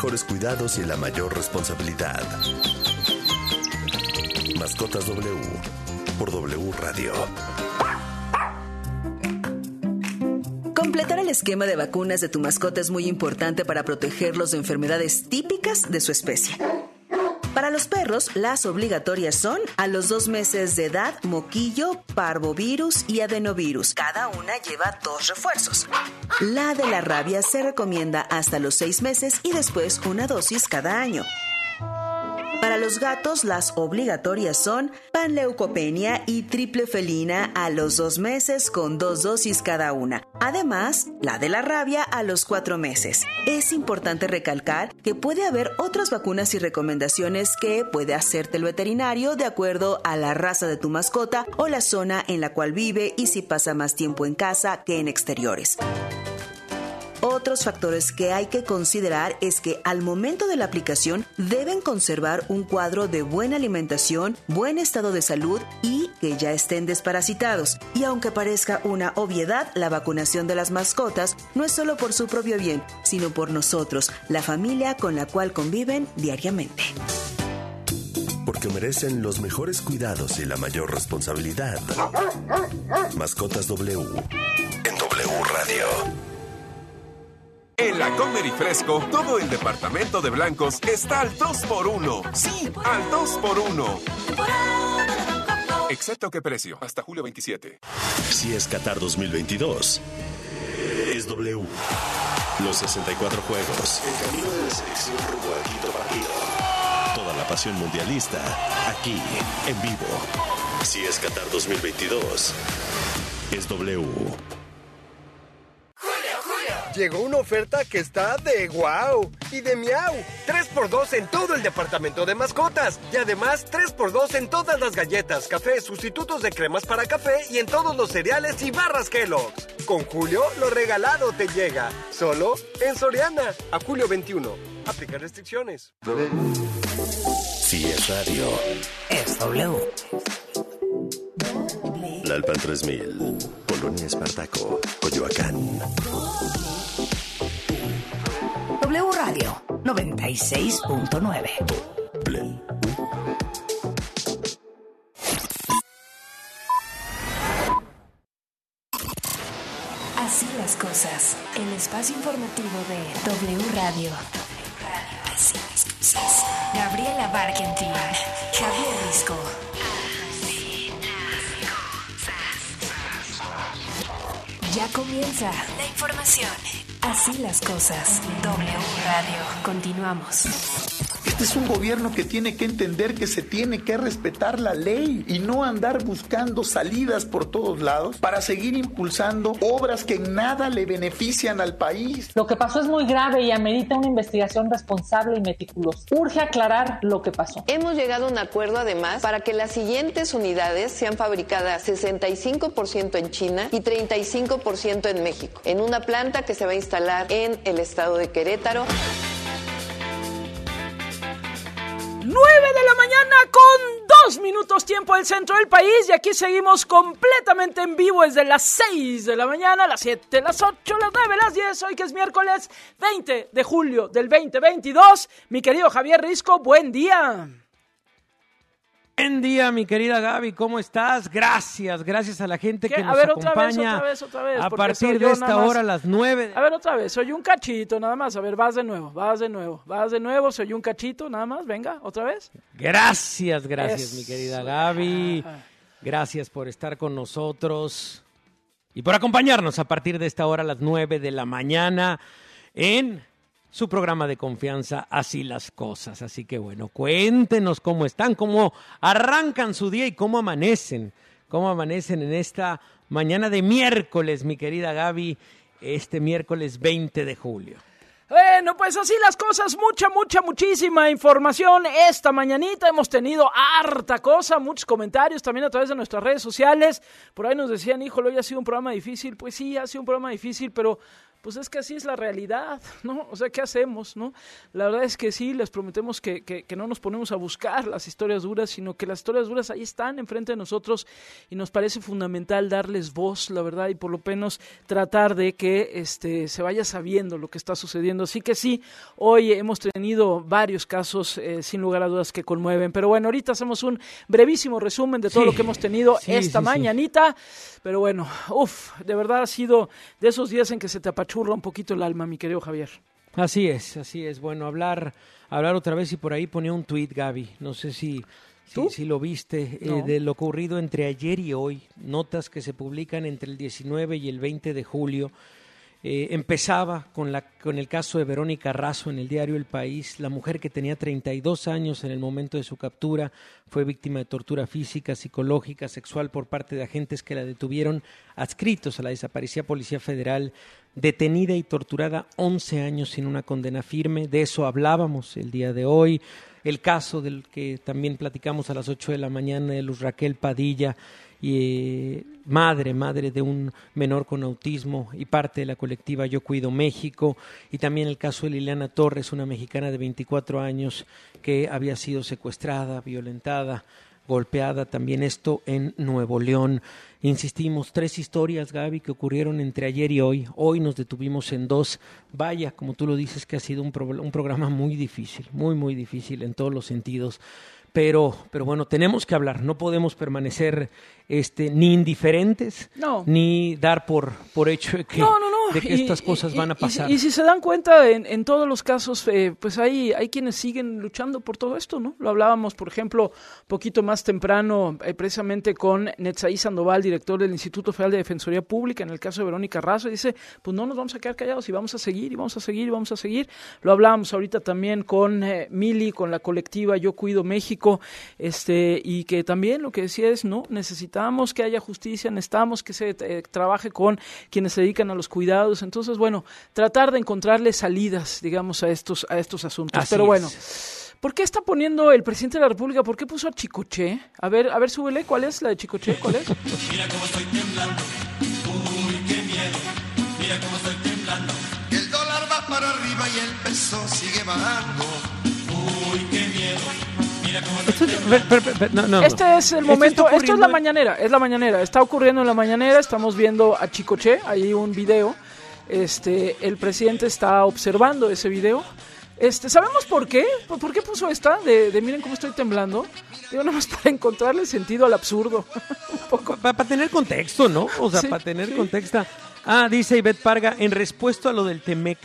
mejores cuidados y la mayor responsabilidad. Mascotas W por W Radio. Completar el esquema de vacunas de tu mascota es muy importante para protegerlos de enfermedades típicas de su especie. Para los perros, las obligatorias son: a los 2 meses de edad, moquillo, parvovirus y adenovirus. Cada una lleva 2 refuerzos. La de la rabia se recomienda hasta los 6 meses y después una dosis cada año. Para los gatos, las obligatorias son panleucopenia y triple felina a los 2 meses con 2 dosis cada una. Además, la de la rabia a los 4 meses. Es importante recalcar que puede haber otras vacunas y recomendaciones que puede hacerte el veterinario de acuerdo a la raza de tu mascota o la zona en la cual vive y si pasa más tiempo en casa que en exteriores. Otros factores que hay que considerar es que al momento de la aplicación deben conservar un cuadro de buena alimentación, buen estado de salud y que ya estén desparasitados. Y aunque parezca una obviedad, la vacunación de las mascotas no es solo por su propio bien, sino por nosotros, la familia con la cual conviven diariamente. Porque merecen los mejores cuidados y la mayor responsabilidad. Mascotas W en W Radio. En la Comer y Fresco, todo el departamento de blancos está al 2x1. Sí, al 2x1. Excepto qué precio, hasta julio 27. Si es Qatar 2022, es W. Los 64 juegos, el camino de la selección rumbo al quinto partido. Toda la pasión mundialista, aquí, en vivo. Si es Qatar 2022, es W. Llegó una oferta que está de guau y de miau. 3x2 en todo el departamento de mascotas. Y además 3x2 en todas las galletas, café, sustitutos de cremas para café y en todos los cereales y barras Kellogg's. Con Julio, lo regalado te llega. Solo en Soriana. A julio 21. Aplica restricciones. Si es radio, Es W. La Alpan 3000, Polonia Espartaco, Coyoacán. W Radio 96.9. Así las cosas. El espacio informativo de W Radio. Así las cosas. Gabriela Barkentin, Javier Risco. Ya comienza la información. Así las cosas. W Radio. Continuamos. Este es un gobierno que tiene que entender que se tiene que respetar la ley y no andar buscando salidas por todos lados para seguir impulsando obras que en nada le benefician al país. Lo que pasó es muy grave y amerita una investigación responsable y meticulosa. Urge aclarar lo que pasó. Hemos llegado a un acuerdo además para que las siguientes unidades sean fabricadas 65% en China y 35% en México, en una planta que se va a instalar en el estado de Querétaro. 9 de la mañana con 2 minutos tiempo del centro del país y aquí seguimos completamente en vivo desde las 6 de la mañana, las 7, las 8, las 9, las 10, hoy que es miércoles 20 de julio del 2022. Mi querido Javier Risco, buen día. Buen día, mi querida Gaby, ¿cómo estás? Gracias a la gente que nos acompaña otra vez, a partir de esta hora a las 9. A ver, otra vez, soy un cachito, nada más. A ver, vas de nuevo, soy un cachito, nada más, venga, otra vez. Gracias, mi querida Gaby. Gracias por estar con nosotros y por acompañarnos a partir de esta hora a las 9 de la mañana en su programa de confianza, Así las cosas. Así que bueno, cuéntenos cómo están, cómo arrancan su día y cómo amanecen en esta mañana de miércoles, mi querida Gaby, este miércoles 20 de julio. Bueno, pues así las cosas, muchísima información esta mañanita, hemos tenido harta cosa, muchos comentarios también a través de nuestras redes sociales, por ahí nos decían, híjole, hoy ha sido un programa difícil, pues sí, ha sido un programa difícil, pero pues es que así es la realidad, ¿no? O sea, ¿qué hacemos, no? La verdad es que sí, les prometemos que no nos ponemos a buscar las historias duras, sino que las historias duras ahí están enfrente de nosotros y nos parece fundamental darles voz, la verdad, y por lo menos tratar de que se vaya sabiendo lo que está sucediendo. Así que sí, hoy hemos tenido varios casos, sin lugar a dudas, que conmueven. Pero bueno, ahorita hacemos un brevísimo resumen de todo lo que hemos tenido esta mañanita. Pero bueno, de verdad ha sido de esos días en que se te apachurra un poquito el alma, mi querido Javier. Así es. Bueno, hablar otra vez, y por ahí ponía un tuit, Gaby. No sé si lo viste, no. De lo ocurrido entre ayer y hoy. Notas que se publican entre el 19 y el 20 de julio. Empezaba con el caso de Verónica Razo en el diario El País. La mujer, que tenía 32 años en el momento de su captura, fue víctima de tortura física, psicológica, sexual por parte de agentes que la detuvieron, adscritos a la desaparecida Policía Federal, detenida y torturada 11 años sin una condena firme. De eso hablábamos el día de hoy. El caso del que también platicamos a las 8 de la mañana de Luz Raquel Padilla, y madre de un menor con autismo y parte de la colectiva Yo Cuido México, y también el caso de Liliana Torres, una mexicana de 24 años que había sido secuestrada, violentada, golpeada, también esto en Nuevo León. Insistimos, 3 historias, Gaby, que ocurrieron entre ayer y hoy. Hoy nos detuvimos en 2. Vaya, como tú lo dices, que ha sido un programa muy difícil, muy difícil en todos los sentidos. Pero bueno, tenemos que hablar, no podemos permanecer ni indiferentes, ni dar por hecho de que estas cosas van a pasar. Y si se dan cuenta, en todos los casos, pues hay quienes siguen luchando por todo esto, ¿no? Lo hablábamos, por ejemplo, poquito más temprano, precisamente con Netzaí Sandoval, director del Instituto Federal de Defensoría Pública, en el caso de Verónica Razo, y dice, pues no nos vamos a quedar callados y vamos a seguir, y vamos a seguir, y vamos a seguir. Lo hablábamos ahorita también con Mili, con la colectiva Yo Cuido México, y que también lo que decía es, no, necesitamos que haya justicia, necesitamos que se trabaje con quienes se dedican a los cuidados. Entonces, bueno, tratar de encontrarle salidas, digamos, a estos asuntos. Así pero bueno, es. ¿Por qué está poniendo el presidente de la República? ¿Por qué puso a Chicoche? A ver, súbele, ¿cuál es la de Chicoche? ¿Cuál es? Mira cómo estoy temblando, uy, qué miedo, mira cómo estoy temblando. El dólar va para arriba y el peso sigue bajando, uy, qué miedo. Este es el momento, esto es la mañanera, está ocurriendo en la mañanera, estamos viendo a Chicoche, hay un video, el presidente está observando ese video, ¿sabemos por qué? ¿Por qué puso esta de miren cómo estoy temblando? Digo, nada más para encontrarle sentido al absurdo, un poco. Para tener contexto, ¿no? O sea, para tener contexto. Dice Ivette Parga, en respuesta a lo del Temec.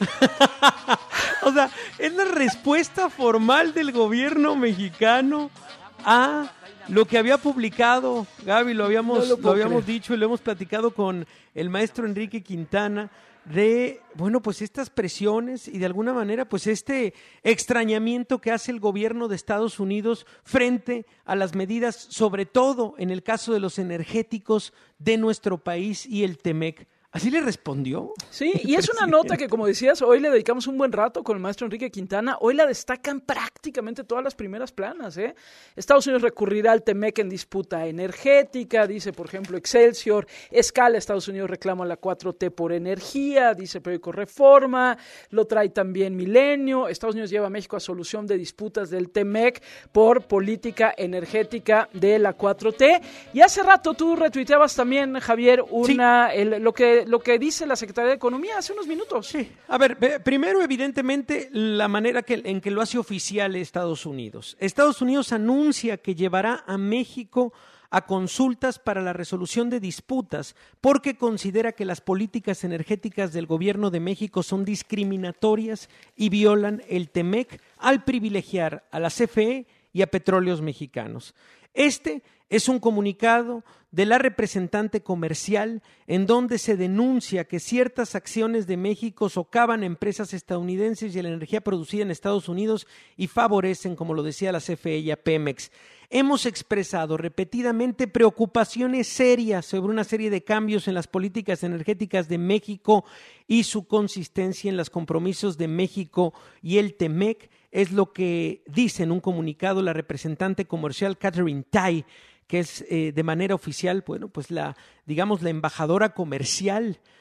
O sea, es la respuesta formal del gobierno mexicano a lo que había publicado, Gaby, lo habíamos dicho y lo hemos platicado con el maestro Enrique Quintana, de, bueno, pues estas presiones y de alguna manera, pues este extrañamiento que hace el gobierno de Estados Unidos frente a las medidas, sobre todo en el caso de los energéticos de nuestro país y el Temec. ¿Así le respondió? Sí, y es una nota que, como decías, hoy le dedicamos un buen rato con el maestro Enrique Quintana. Hoy la destacan prácticamente todas las primeras planas, ¿eh? Estados Unidos recurrirá al Temec en disputa energética, dice, por ejemplo, Excelsior. Escala, Estados Unidos reclama la 4T por energía, dice el periódico Reforma. Lo trae también Milenio. Estados Unidos lleva a México a solución de disputas del Temec por política energética de la 4T. Y hace rato tú retuiteabas también, Javier, lo que dice la Secretaría de Economía hace unos minutos. Sí. A ver, primero, evidentemente, la manera en que lo hace oficial Estados Unidos. Estados Unidos anuncia que llevará a México a consultas para la resolución de disputas porque considera que las políticas energéticas del gobierno de México son discriminatorias y violan el Temec al privilegiar a la CFE y a Petróleos Mexicanos. Este es un comunicado de la representante comercial en donde se denuncia que ciertas acciones de México socavan a empresas estadounidenses y a la energía producida en Estados Unidos y favorecen, como lo decía la CFE y a Pemex. Hemos expresado repetidamente preocupaciones serias sobre una serie de cambios en las políticas energéticas de México y su consistencia en los compromisos de México y el Temec, es lo que dice en un comunicado la representante comercial Catherine Tai, que es de manera oficial, bueno, pues la embajadora comercial.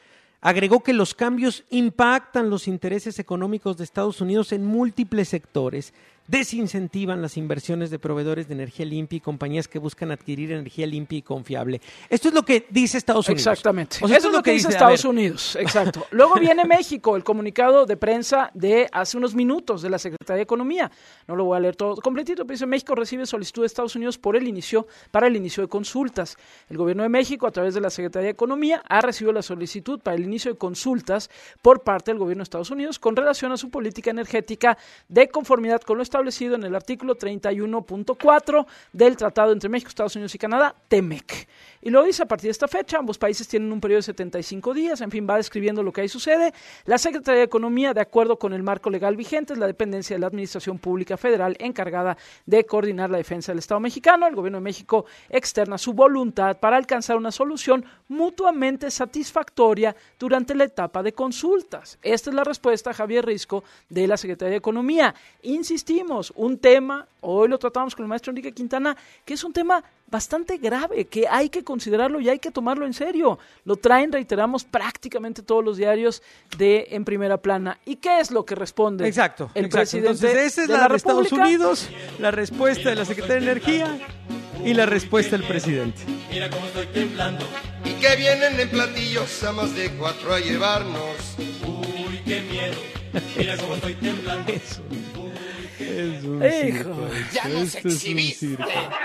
Agregó que los cambios impactan los intereses económicos de Estados Unidos en múltiples sectores, desincentivan las inversiones de proveedores de energía limpia y compañías que buscan adquirir energía limpia y confiable. Esto es lo que dice Estados Unidos. Exactamente. O sea, eso es lo que dice Estados Unidos. Exacto. Luego viene México, el comunicado de prensa de hace unos minutos de la Secretaría de Economía. No lo voy a leer todo completito, pero dice: México recibe solicitud de Estados Unidos para el inicio de consultas. El gobierno de México, a través de la Secretaría de Economía, ha recibido la solicitud para el inicio de consultas por parte del gobierno de Estados Unidos con relación a su política energética de conformidad con lo establecido en el artículo 31.4 del Tratado entre México, Estados Unidos y Canadá, TEMEC. Y lo dice: a partir de esta fecha, ambos países tienen un periodo de 75 días, en fin, va describiendo lo que ahí sucede. La Secretaría de Economía, de acuerdo con el marco legal vigente, es la dependencia de la Administración Pública Federal encargada de coordinar la defensa del Estado mexicano. El gobierno de México externa su voluntad para alcanzar una solución mutuamente satisfactoria durante la etapa de consultas. Esta es la respuesta, Javier Risco, de la Secretaría de Economía. Insistimos, un tema, hoy lo tratamos con el maestro Enrique Quintana, que es un tema bastante grave, que hay que considerarlo y hay que tomarlo en serio. Lo traen, reiteramos, prácticamente todos los diarios en primera plana. ¿Y qué es lo que responde el presidente? Entonces, esa es la de Estados Unidos, la respuesta de la Secretaría de Energía y la respuesta del presidente. Mira cómo estoy temblando. Y que vienen en platillos a más de 4 a llevarnos. Uy, qué miedo. Mira cómo estoy temblando. Es un circo. Ya nos exhibiste.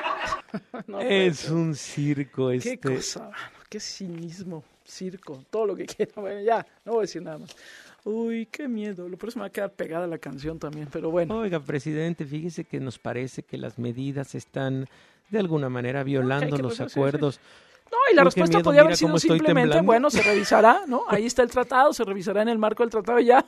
Es un circo Qué cosa, qué cinismo, circo, todo lo que quiera. Bueno, ya, no voy a decir nada más. Uy, qué miedo. Por eso me va a quedar pegada la canción también, pero bueno. Oiga, presidente, fíjese que nos parece que las medidas están de alguna manera violando los acuerdos. No, y la respuesta podría haber sido simplemente, bueno, se revisará, ¿no? Ahí está el tratado, se revisará en el marco del tratado y ya.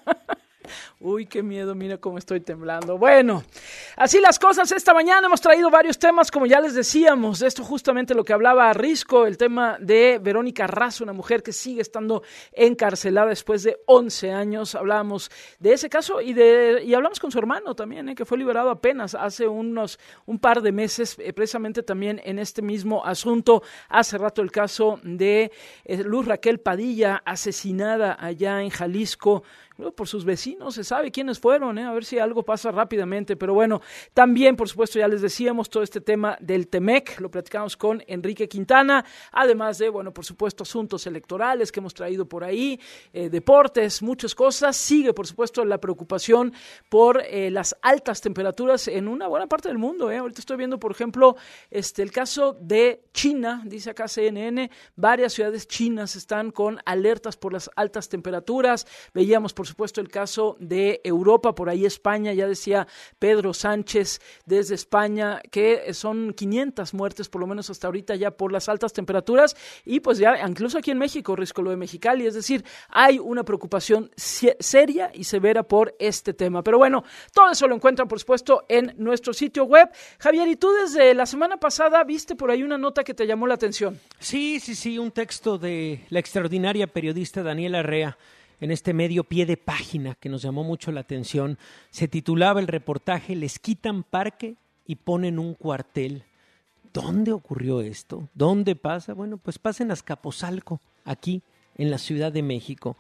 Uy, qué miedo, mira cómo estoy temblando. Bueno, así las cosas esta mañana. Hemos traído varios temas, como ya les decíamos. De esto justamente lo que hablaba Risco, el tema de Verónica Razo, una mujer que sigue estando encarcelada después de 11 años. Hablábamos de ese caso y hablamos con su hermano también, que fue liberado apenas hace un par de meses, precisamente también en este mismo asunto. Hace rato el caso de Luz Raquel Padilla, asesinada allá en Jalisco por sus vecinos. Se sabe quiénes fueron, a ver si algo pasa rápidamente, pero bueno, también por supuesto ya les decíamos todo este tema del TEMEC, lo platicamos con Enrique Quintana, además de, bueno, por supuesto asuntos electorales que hemos traído por ahí, deportes, muchas cosas. Sigue por supuesto la preocupación por las altas temperaturas en una buena parte del mundo. Ahorita estoy viendo, por ejemplo, el caso de China, dice acá CNN, varias ciudades chinas están con alertas por las altas temperaturas. Veíamos por supuesto el caso de Europa, por ahí España, ya decía Pedro Sánchez desde España que son 500 muertes por lo menos hasta ahorita ya por las altas temperaturas, y pues ya incluso aquí en México, Risco, lo de Mexicali, es decir, hay una preocupación seria y severa por este tema. Pero bueno, todo eso lo encuentran por supuesto en nuestro sitio web. Javier, y tú desde la semana pasada viste por ahí una nota que te llamó la atención. Sí, un texto de la extraordinaria periodista Daniela Arrea en este medio pie de página que nos llamó mucho la atención. Se titulaba el reportaje "Les quitan parque y ponen un cuartel". ¿Dónde ocurrió esto? ¿Dónde pasa? Bueno, pues pasa en Azcapotzalco, aquí en la Ciudad de México.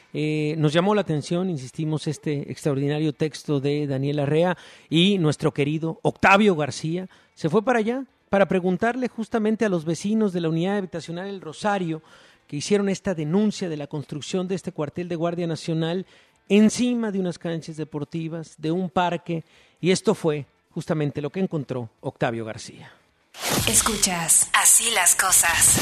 Nos llamó la atención, insistimos, este extraordinario texto de Daniela Arrea, y nuestro querido Octavio García se fue para allá para preguntarle justamente a los vecinos de la unidad habitacional El Rosario, que hicieron esta denuncia de la construcción de este cuartel de Guardia Nacional encima de unas canchas deportivas, de un parque, y esto fue justamente lo que encontró Octavio García. Escuchas Así las cosas.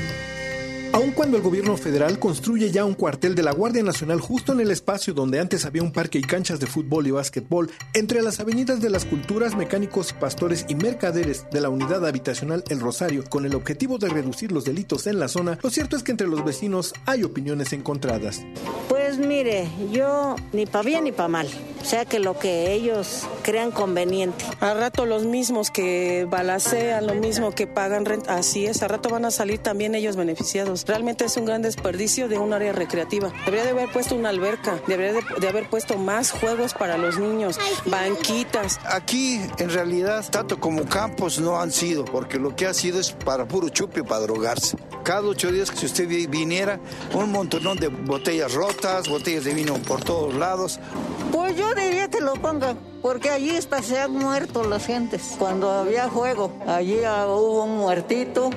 Aun cuando el gobierno federal construye ya un cuartel de la Guardia Nacional justo en el espacio donde antes había un parque y canchas de fútbol y básquetbol, entre las avenidas de las Culturas, Mecánicos, Pastores y Mercaderes de la unidad habitacional El Rosario, con el objetivo de reducir los delitos en la zona, lo cierto es que entre los vecinos hay opiniones encontradas. Pues mire, yo ni pa' bien ni pa' mal. sea que lo que ellos crean conveniente. Al rato los mismos que balacean, lo mismo que pagan renta, así es, al rato van a salir también ellos beneficiados. Realmente es un gran desperdicio de un área recreativa. Debería de haber puesto una alberca, debería de haber puesto más juegos para los niños, banquitas. Aquí en realidad tanto como campos no han sido, porque lo que ha sido es para puro chupe, para drogarse. Cada 8 días que si usted viniera, un montonón de botellas rotas, botellas de vino por todos lados. Pues yo diría que lo ponga, porque allí se han muerto las gentes. Cuando había juego, allí hubo un muertito.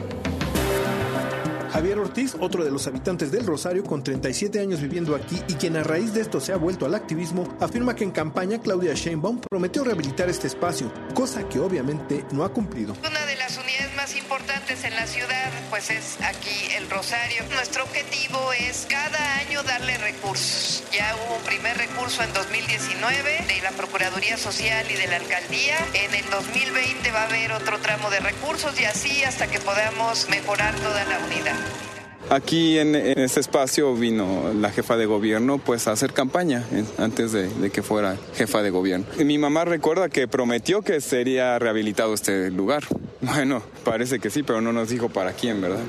Javier Ortiz, otro de los habitantes del Rosario con 37 años viviendo aquí y quien a raíz de esto se ha vuelto al activismo, afirma que en campaña Claudia Sheinbaum prometió rehabilitar este espacio, cosa que obviamente no ha cumplido. Una de las unidades más importantes en la ciudad, pues es aquí el Rosario. Nuestro objetivo es cada año darle recursos. Ya hubo un primer recurso en 2019 de la Procuraduría Social y de la Alcaldía. En el 2020 va a haber otro tramo de recursos y así hasta que podamos mejorar toda la unidad. Aquí en este espacio vino la jefa de gobierno pues a hacer campaña antes de que fuera jefa de gobierno. Mi mamá recuerda que prometió que sería rehabilitado este lugar. Bueno, parece que sí, pero no nos dijo para quién, ¿verdad?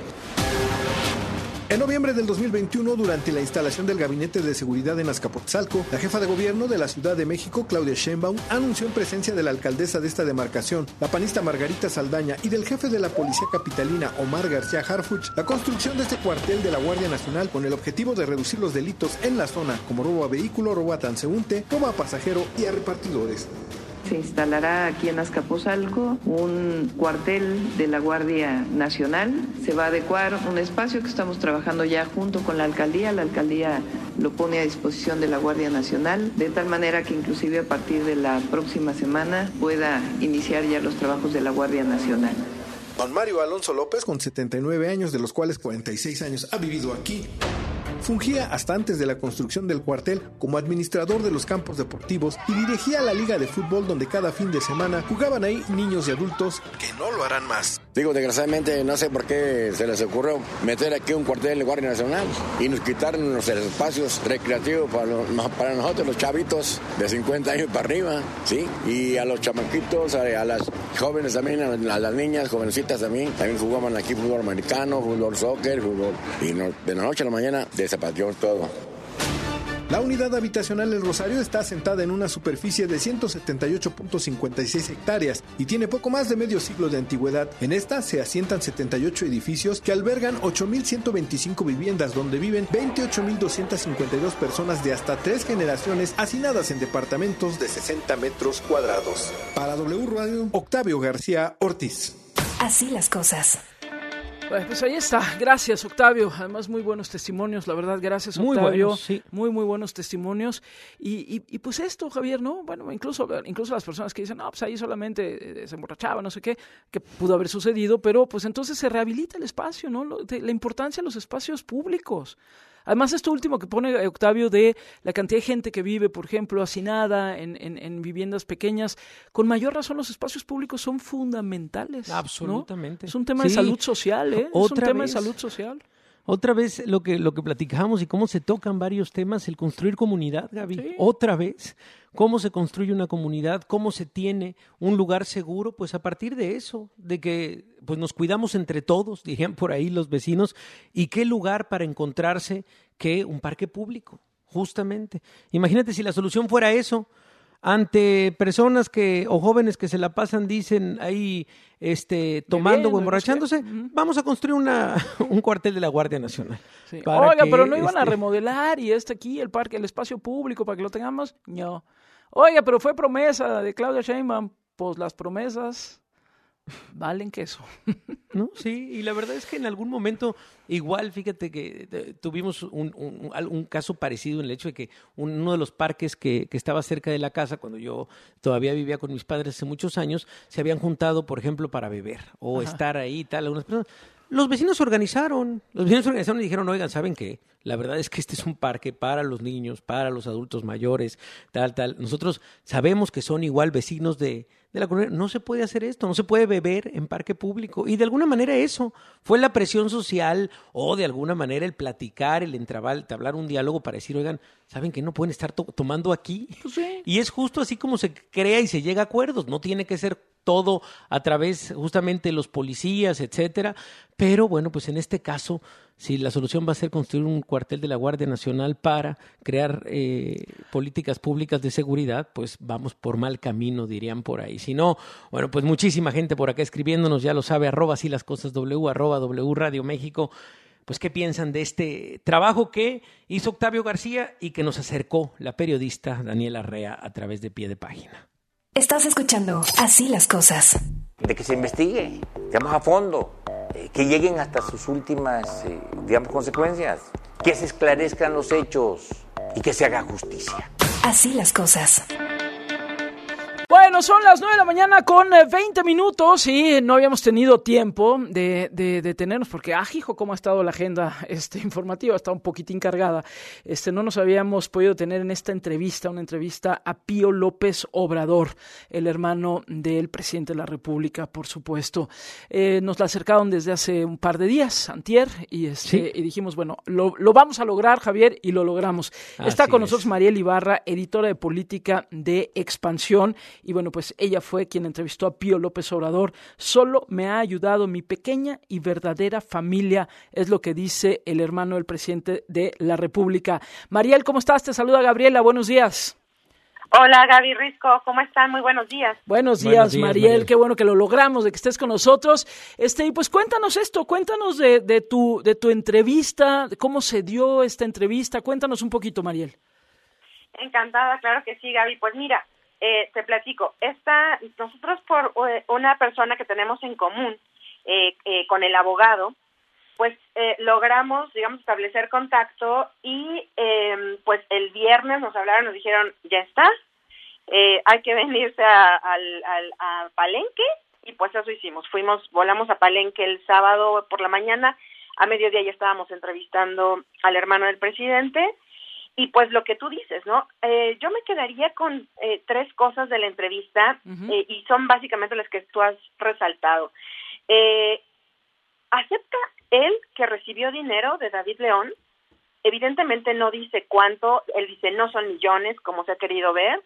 En noviembre del 2021, durante la instalación del Gabinete de Seguridad en Azcapotzalco, la jefa de gobierno de la Ciudad de México, Claudia Sheinbaum, anunció en presencia de la alcaldesa de esta demarcación, la panista Margarita Saldaña, y del jefe de la Policía Capitalina, Omar García Harfuch, la construcción de este cuartel de la Guardia Nacional con el objetivo de reducir los delitos en la zona, como robo a vehículo, robo a transeúnte, robo a pasajero y a repartidores. Se instalará aquí en Azcapotzalco un cuartel de la Guardia Nacional. Se va a adecuar un espacio que estamos trabajando ya junto con la alcaldía. La alcaldía lo pone a disposición de la Guardia Nacional, de tal manera que inclusive a partir de la próxima semana pueda iniciar ya los trabajos de la Guardia Nacional. Don Mario Alonso López, con 79 años, de los cuales 46 años ha vivido aquí, fungía hasta antes de la construcción del cuartel como administrador de los campos deportivos y dirigía la liga de fútbol donde cada fin de semana jugaban ahí niños y adultos que no lo harán más. Digo, desgraciadamente no sé por qué se les ocurrió meter aquí un cuartel de Guardia Nacional y nos quitaron los espacios recreativos para nosotros, los chavitos de 50 años para arriba, ¿sí? Y a los chamaquitos, a las jóvenes también, a las niñas, jovencitas también jugaban aquí fútbol americano, fútbol soccer, fútbol. Y de la noche a la mañana desapareció todo. La unidad habitacional El Rosario está asentada en una superficie de 178.56 hectáreas y tiene poco más de medio siglo de antigüedad. En esta se asientan 78 edificios que albergan 8.125 viviendas donde viven 28.252 personas de hasta 3 generaciones hacinadas en departamentos de 60 metros cuadrados. Para W Radio, Octavio García Ortiz. Así las cosas. Pues ahí está, gracias Octavio, además muy buenos testimonios, la verdad, gracias Octavio, muy buenos, sí. muy buenos testimonios, y pues esto, Javier, ¿no? Bueno, incluso las personas que dicen, no, pues ahí solamente se emborrachaba, no sé qué, que pudo haber sucedido, pero pues entonces se rehabilita el espacio, ¿no? La importancia de los espacios públicos. Además, esto último que pone Octavio de la cantidad de gente que vive, por ejemplo, hacinada en viviendas pequeñas, con mayor razón los espacios públicos son fundamentales. Absolutamente. ¿No? Es un tema de salud social, ¿eh? Es un tema de salud social. Otra vez lo que platicamos y cómo se tocan varios temas, el construir comunidad, Gaby. Sí. Otra vez, cómo se construye una comunidad, cómo se tiene un lugar seguro, pues a partir de eso, de que pues nos cuidamos entre todos, dirían por ahí los vecinos, y qué lugar para encontrarse que un parque público, justamente. Imagínate si la solución fuera eso, ante personas o jóvenes que se la pasan, dicen ahí tomando o emborrachándose, vamos a construir un cuartel de la Guardia Nacional. Sí. Oiga, pero no iban a remodelar y aquí el parque, el espacio público para que lo tengamos, no. Oiga, pero fue promesa de Claudia Sheinbaum, pues las promesas valen queso. ¿No? Sí, y la verdad es que en algún momento, igual, fíjate que tuvimos un caso parecido en el hecho de que uno de los parques que estaba cerca de la casa, cuando yo todavía vivía con mis padres hace muchos años, se habían juntado, por ejemplo, para beber o estar ahí y tal, algunas personas. Los vecinos se organizaron y dijeron, oigan, ¿saben qué? La verdad es que este es un parque para los niños, para los adultos mayores, tal. Nosotros sabemos que son igual vecinos de de la colonia, no se puede hacer esto, no se puede beber en parque público. Y de alguna manera eso fue la presión social o de alguna manera el platicar, el entablar un diálogo para decir, oigan, ¿saben que no pueden estar tomando aquí? Pues sí. Y es justo así como se crea y se llega a acuerdos, no tiene que ser todo a través justamente de los policías, etcétera, pero bueno, pues en este caso, si la solución va a ser construir un cuartel de la Guardia Nacional para crear políticas públicas de seguridad, pues vamos por mal camino, dirían por ahí. Si no, bueno, pues muchísima gente por acá escribiéndonos, ya lo sabe, @asílascosasw, @W Radio México, pues qué piensan de este trabajo que hizo Octavio García y que nos acercó la periodista Daniela Arrea a través de Pie de Página. Estás escuchando Así las Cosas. De que se investigue, digamos, a fondo, que lleguen hasta sus últimas, digamos, consecuencias, que se esclarezcan los hechos y que se haga justicia. Así las cosas. Bueno, son las 9 de la mañana con 20 minutos y no habíamos tenido tiempo de detenernos porque, hijo, cómo ha estado la agenda informativa, está un poquitín cargada. No nos habíamos podido tener en esta entrevista, una entrevista a Pío López Obrador, el hermano del presidente de la República, por supuesto. Nos la acercaron desde hace un par de días, antier, y dijimos, bueno, lo vamos a lograr, Javier, y lo logramos. Está con nosotros Mariel Ibarra, editora de política de Expansión. Y bueno, pues ella fue quien entrevistó a Pío López Obrador. Solo me ha ayudado mi pequeña y verdadera familia, es lo que dice el hermano del presidente de la República. Mariel, ¿cómo estás? Te saluda Gabriela, buenos días. Hola, Gaby Risco, ¿cómo están? Muy buenos días. Buenos días, Mariel, qué bueno que lo logramos, de que estés con nosotros. Y pues cuéntanos de tu entrevista, de cómo se dio esta entrevista, cuéntanos un poquito, Mariel. Encantada, claro que sí, Gaby. Pues mira, te platico, nosotros por una persona que tenemos en común con el abogado, pues logramos, digamos, establecer contacto y pues el viernes nos hablaron, nos dijeron, ya está, hay que venirse a Palenque, y pues eso hicimos, volamos a Palenque el sábado por la mañana, a mediodía ya estábamos entrevistando al hermano del presidente. Y pues lo que tú dices, ¿no? Yo me quedaría con 3 cosas de la entrevista, y son básicamente las que tú has resaltado. ¿Acepta él que recibió dinero de David León? Evidentemente no dice cuánto, él dice no son millones, como se ha querido ver,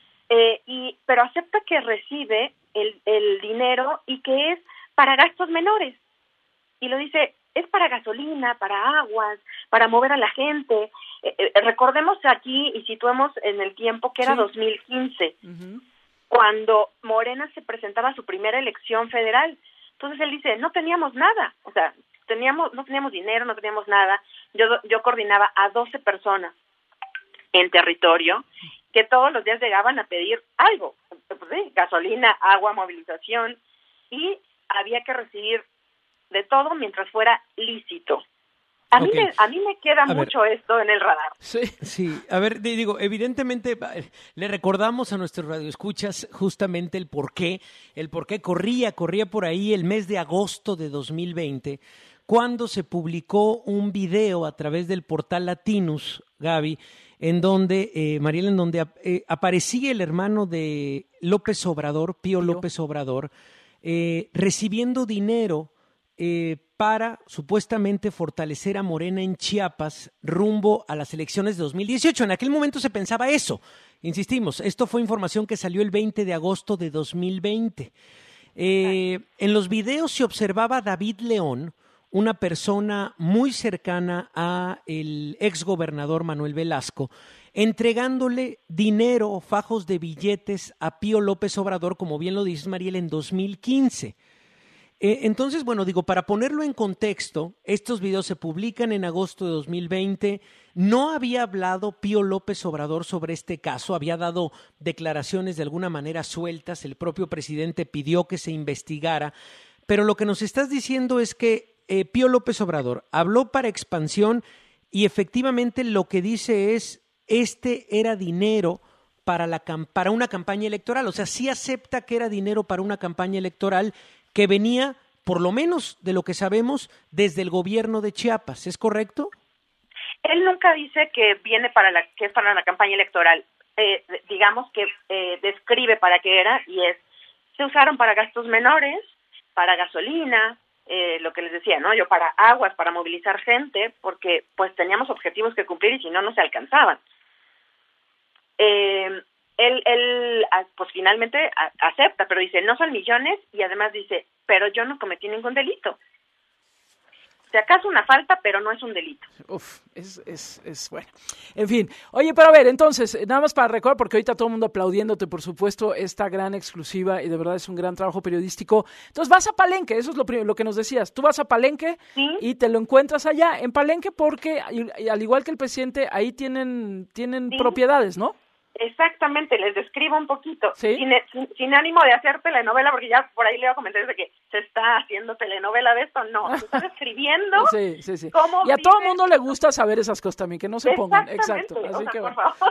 pero acepta que recibe el dinero y que es para gastos menores. Y lo dice, es para gasolina, para aguas, para mover a la gente. Recordemos aquí y situemos en el tiempo que era 2015, cuando Morena se presentaba a su primera elección federal. Entonces él dice, no teníamos nada, o sea, no teníamos dinero, no teníamos nada. Yo coordinaba a 12 personas en territorio que todos los días llegaban a pedir algo, pues, sí, gasolina, agua, movilización, y había que recibir de todo mientras fuera lícito. A mí me queda mucho esto en el radar. Sí, a ver, digo, evidentemente le recordamos a nuestros radioescuchas justamente el por qué corría por ahí el mes de agosto de 2020, cuando se publicó un video a través del portal Latinus, Gaby, en donde, Mariel, en donde aparecía el hermano de López Obrador, Pío López Obrador, recibiendo dinero para supuestamente fortalecer a Morena en Chiapas rumbo a las elecciones de 2018. En aquel momento se pensaba eso. Insistimos, esto fue información que salió el 20 de agosto de 2020. En los videos se observaba a David León, una persona muy cercana a el exgobernador Manuel Velasco, entregándole dinero, fajos de billetes a Pío López Obrador, como bien lo dices, Mariel, en 2015. Entonces, bueno, digo, para ponerlo en contexto, estos videos se publican en agosto de 2020. No había hablado Pío López Obrador sobre este caso, había dado declaraciones de alguna manera sueltas, el propio presidente pidió que se investigara, pero lo que nos estás diciendo es que Pío López Obrador habló para Expansión y efectivamente lo que dice es, era dinero para una campaña electoral, o sea, sí acepta que era dinero para una campaña electoral que venía, por lo menos de lo que sabemos, desde el gobierno de Chiapas, ¿es correcto? Él nunca dice que viene que es para la campaña electoral. Digamos que describe para qué era, y es se usaron para gastos menores, para gasolina, lo que les decía, ¿no? Yo para aguas, para movilizar gente, porque pues teníamos objetivos que cumplir y si no, no se alcanzaban. Él pues finalmente acepta, pero dice, no son millones, y además dice, pero yo no cometí ningún delito. Si acaso una falta, pero no es un delito. Uf, es bueno. En fin, oye, pero a ver, entonces, nada más para recordar, porque ahorita todo el mundo aplaudiéndote, por supuesto, esta gran exclusiva, y de verdad es un gran trabajo periodístico. Entonces vas a Palenque, eso es lo que nos decías. Tú vas a Palenque y te lo encuentras allá en Palenque porque, al igual que el presidente, ahí tienen propiedades, ¿no? Exactamente, les describo un poquito, sin ánimo de hacer telenovela, porque ya por ahí le iba a comentar desde que se está haciendo telenovela de esto, no, se está describiendo cómo y a todo el mundo le gusta saber esas cosas también, que no se pongan, exacto, así que por favor.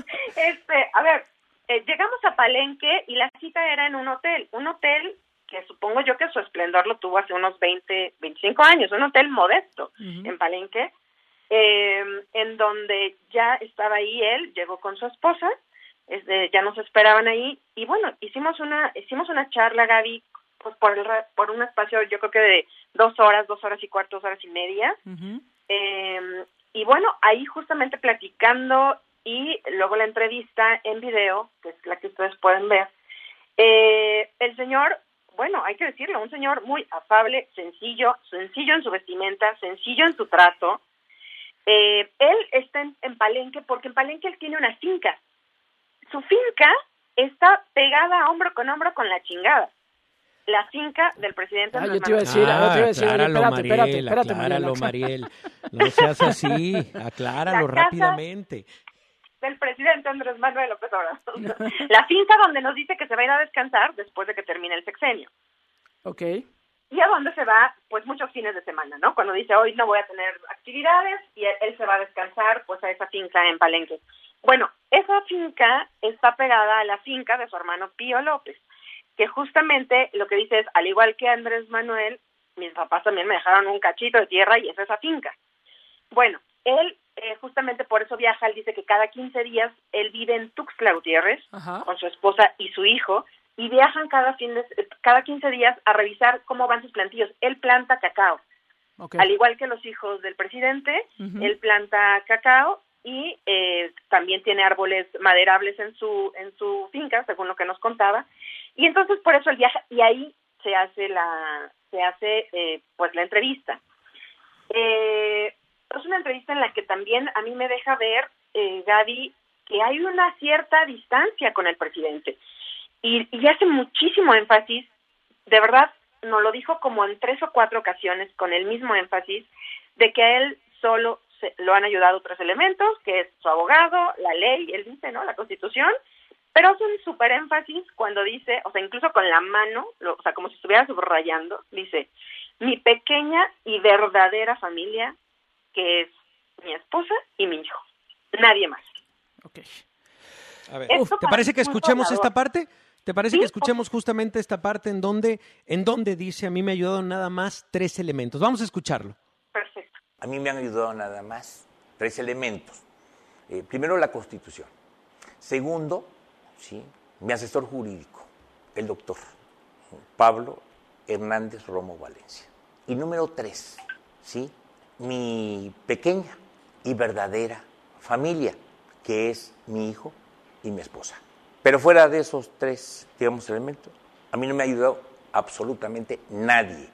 A ver, llegamos a Palenque y la cita era en un hotel que supongo yo que su esplendor lo tuvo hace unos 20, 25 años, un hotel modesto en Palenque, en donde ya estaba ahí él, llegó con su esposa, ya nos esperaban ahí, y bueno, hicimos una charla, Gaby, pues por un espacio yo creo que de 2 horas, 2 horas y cuarto, 2 horas y media, y bueno, ahí justamente platicando, y luego la entrevista en video, que es la que ustedes pueden ver, el señor, bueno, hay que decirlo, un señor muy afable, sencillo en su vestimenta, sencillo en su trato. Él está en Palenque porque en Palenque él tiene una finca. Su finca está pegada hombro con la chingada. La finca del presidente. Yo te iba a decir, espérate, Mariel. No seas así, acláralo rápidamente. Del presidente Andrés Manuel López Obrador. La finca donde nos dice que se va a ir a descansar después de que termine el sexenio. Okay. ¿Y a dónde se va? Pues muchos fines de semana, ¿no? Cuando dice, hoy no voy a tener actividades, y él se va a descansar, pues a esa finca en Palenque. Bueno, esa finca está pegada a la finca de su hermano Pío López, que justamente lo que dice es, al igual que Andrés Manuel, mis papás también me dejaron un cachito de tierra y es esa finca. Bueno, él justamente por eso viaja, él dice que cada 15 días él vive en Tuxtla Gutiérrez con su esposa y su hijo, y viajan cada 15 días a revisar cómo van sus plantillos. Él planta cacao. Okay. Al igual que los hijos del presidente, él planta cacao y también tiene árboles maderables en su finca, según lo que nos contaba. Y entonces por eso él viaja y ahí se hace la entrevista. Es una entrevista en la que también a mí me deja ver, Gaby, que hay una cierta distancia con el presidente. Y hace muchísimo énfasis, de verdad, nos lo dijo como en 3 o 4 ocasiones, con el mismo énfasis, de que a él solo lo han ayudado 3 elementos, que es su abogado, la ley, él dice, ¿no?, la Constitución, pero hace un súper énfasis cuando dice, o sea, incluso con la mano, o sea, como si estuviera subrayando, dice, mi pequeña y verdadera familia, que es mi esposa y mi hijo, nadie más. Ok. A ver, ¿te parece que escuchemos esta parte? ¿Te parece que escuchemos justamente esta parte en donde dice, a mí me ayudaron nada más 3 elementos? Vamos a escucharlo. Perfecto. A mí me han ayudado nada más 3 elementos. Primero, la Constitución. Segundo, mi asesor jurídico, el doctor Pablo Hernández Romo Valencia. Y número 3, mi pequeña y verdadera familia, que es mi hijo y mi esposa. Pero fuera de esos 3, elementos, a mí no me ha ayudado absolutamente nadie.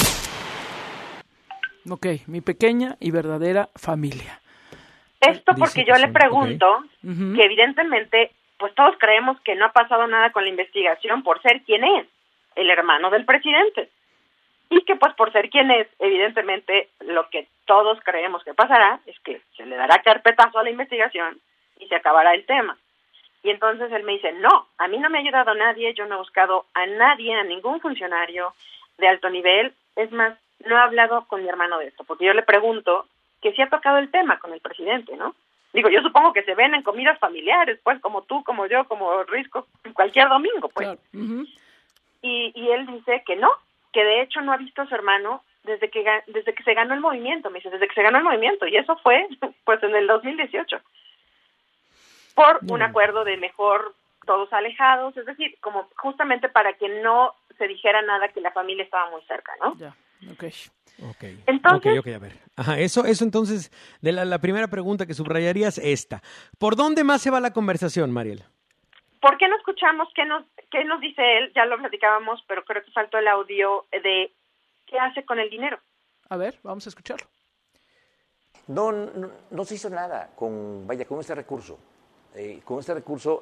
Ok, mi pequeña y verdadera familia. Esto porque yo le pregunto, que evidentemente, pues todos creemos que no ha pasado nada con la investigación por ser quien es, el hermano del presidente. Y que pues por ser quien es, evidentemente, lo que todos creemos que pasará es que se le dará carpetazo a la investigación y se acabará el tema. Y entonces él me dice, no, a mí no me ha ayudado nadie, yo no he buscado a nadie, a ningún funcionario de alto nivel. Es más, no he hablado con mi hermano de esto, porque yo le pregunto que si ha tocado el tema con el presidente, ¿no? Digo, yo supongo que se ven en comidas familiares, pues, como tú, como yo, como Risco, cualquier domingo, pues. Claro. Y él dice que no, que de hecho no ha visto a su hermano desde que se ganó el movimiento, me dice, desde que se ganó el movimiento, y eso fue, pues, en el 2018. Por un acuerdo de mejor todos alejados, es decir, como justamente para que no se dijera nada que la familia estaba muy cerca, ¿no? Ya, okay. Entonces, a ver. Ajá, eso entonces, de la primera pregunta que subrayarías, esta. ¿Por dónde más se va la conversación, Mariel? ¿por qué no escuchamos qué nos dice él? Ya lo platicábamos, pero creo que faltó el audio de qué hace con el dinero. A ver, vamos a escucharlo. No se hizo nada con este recurso. Con este recurso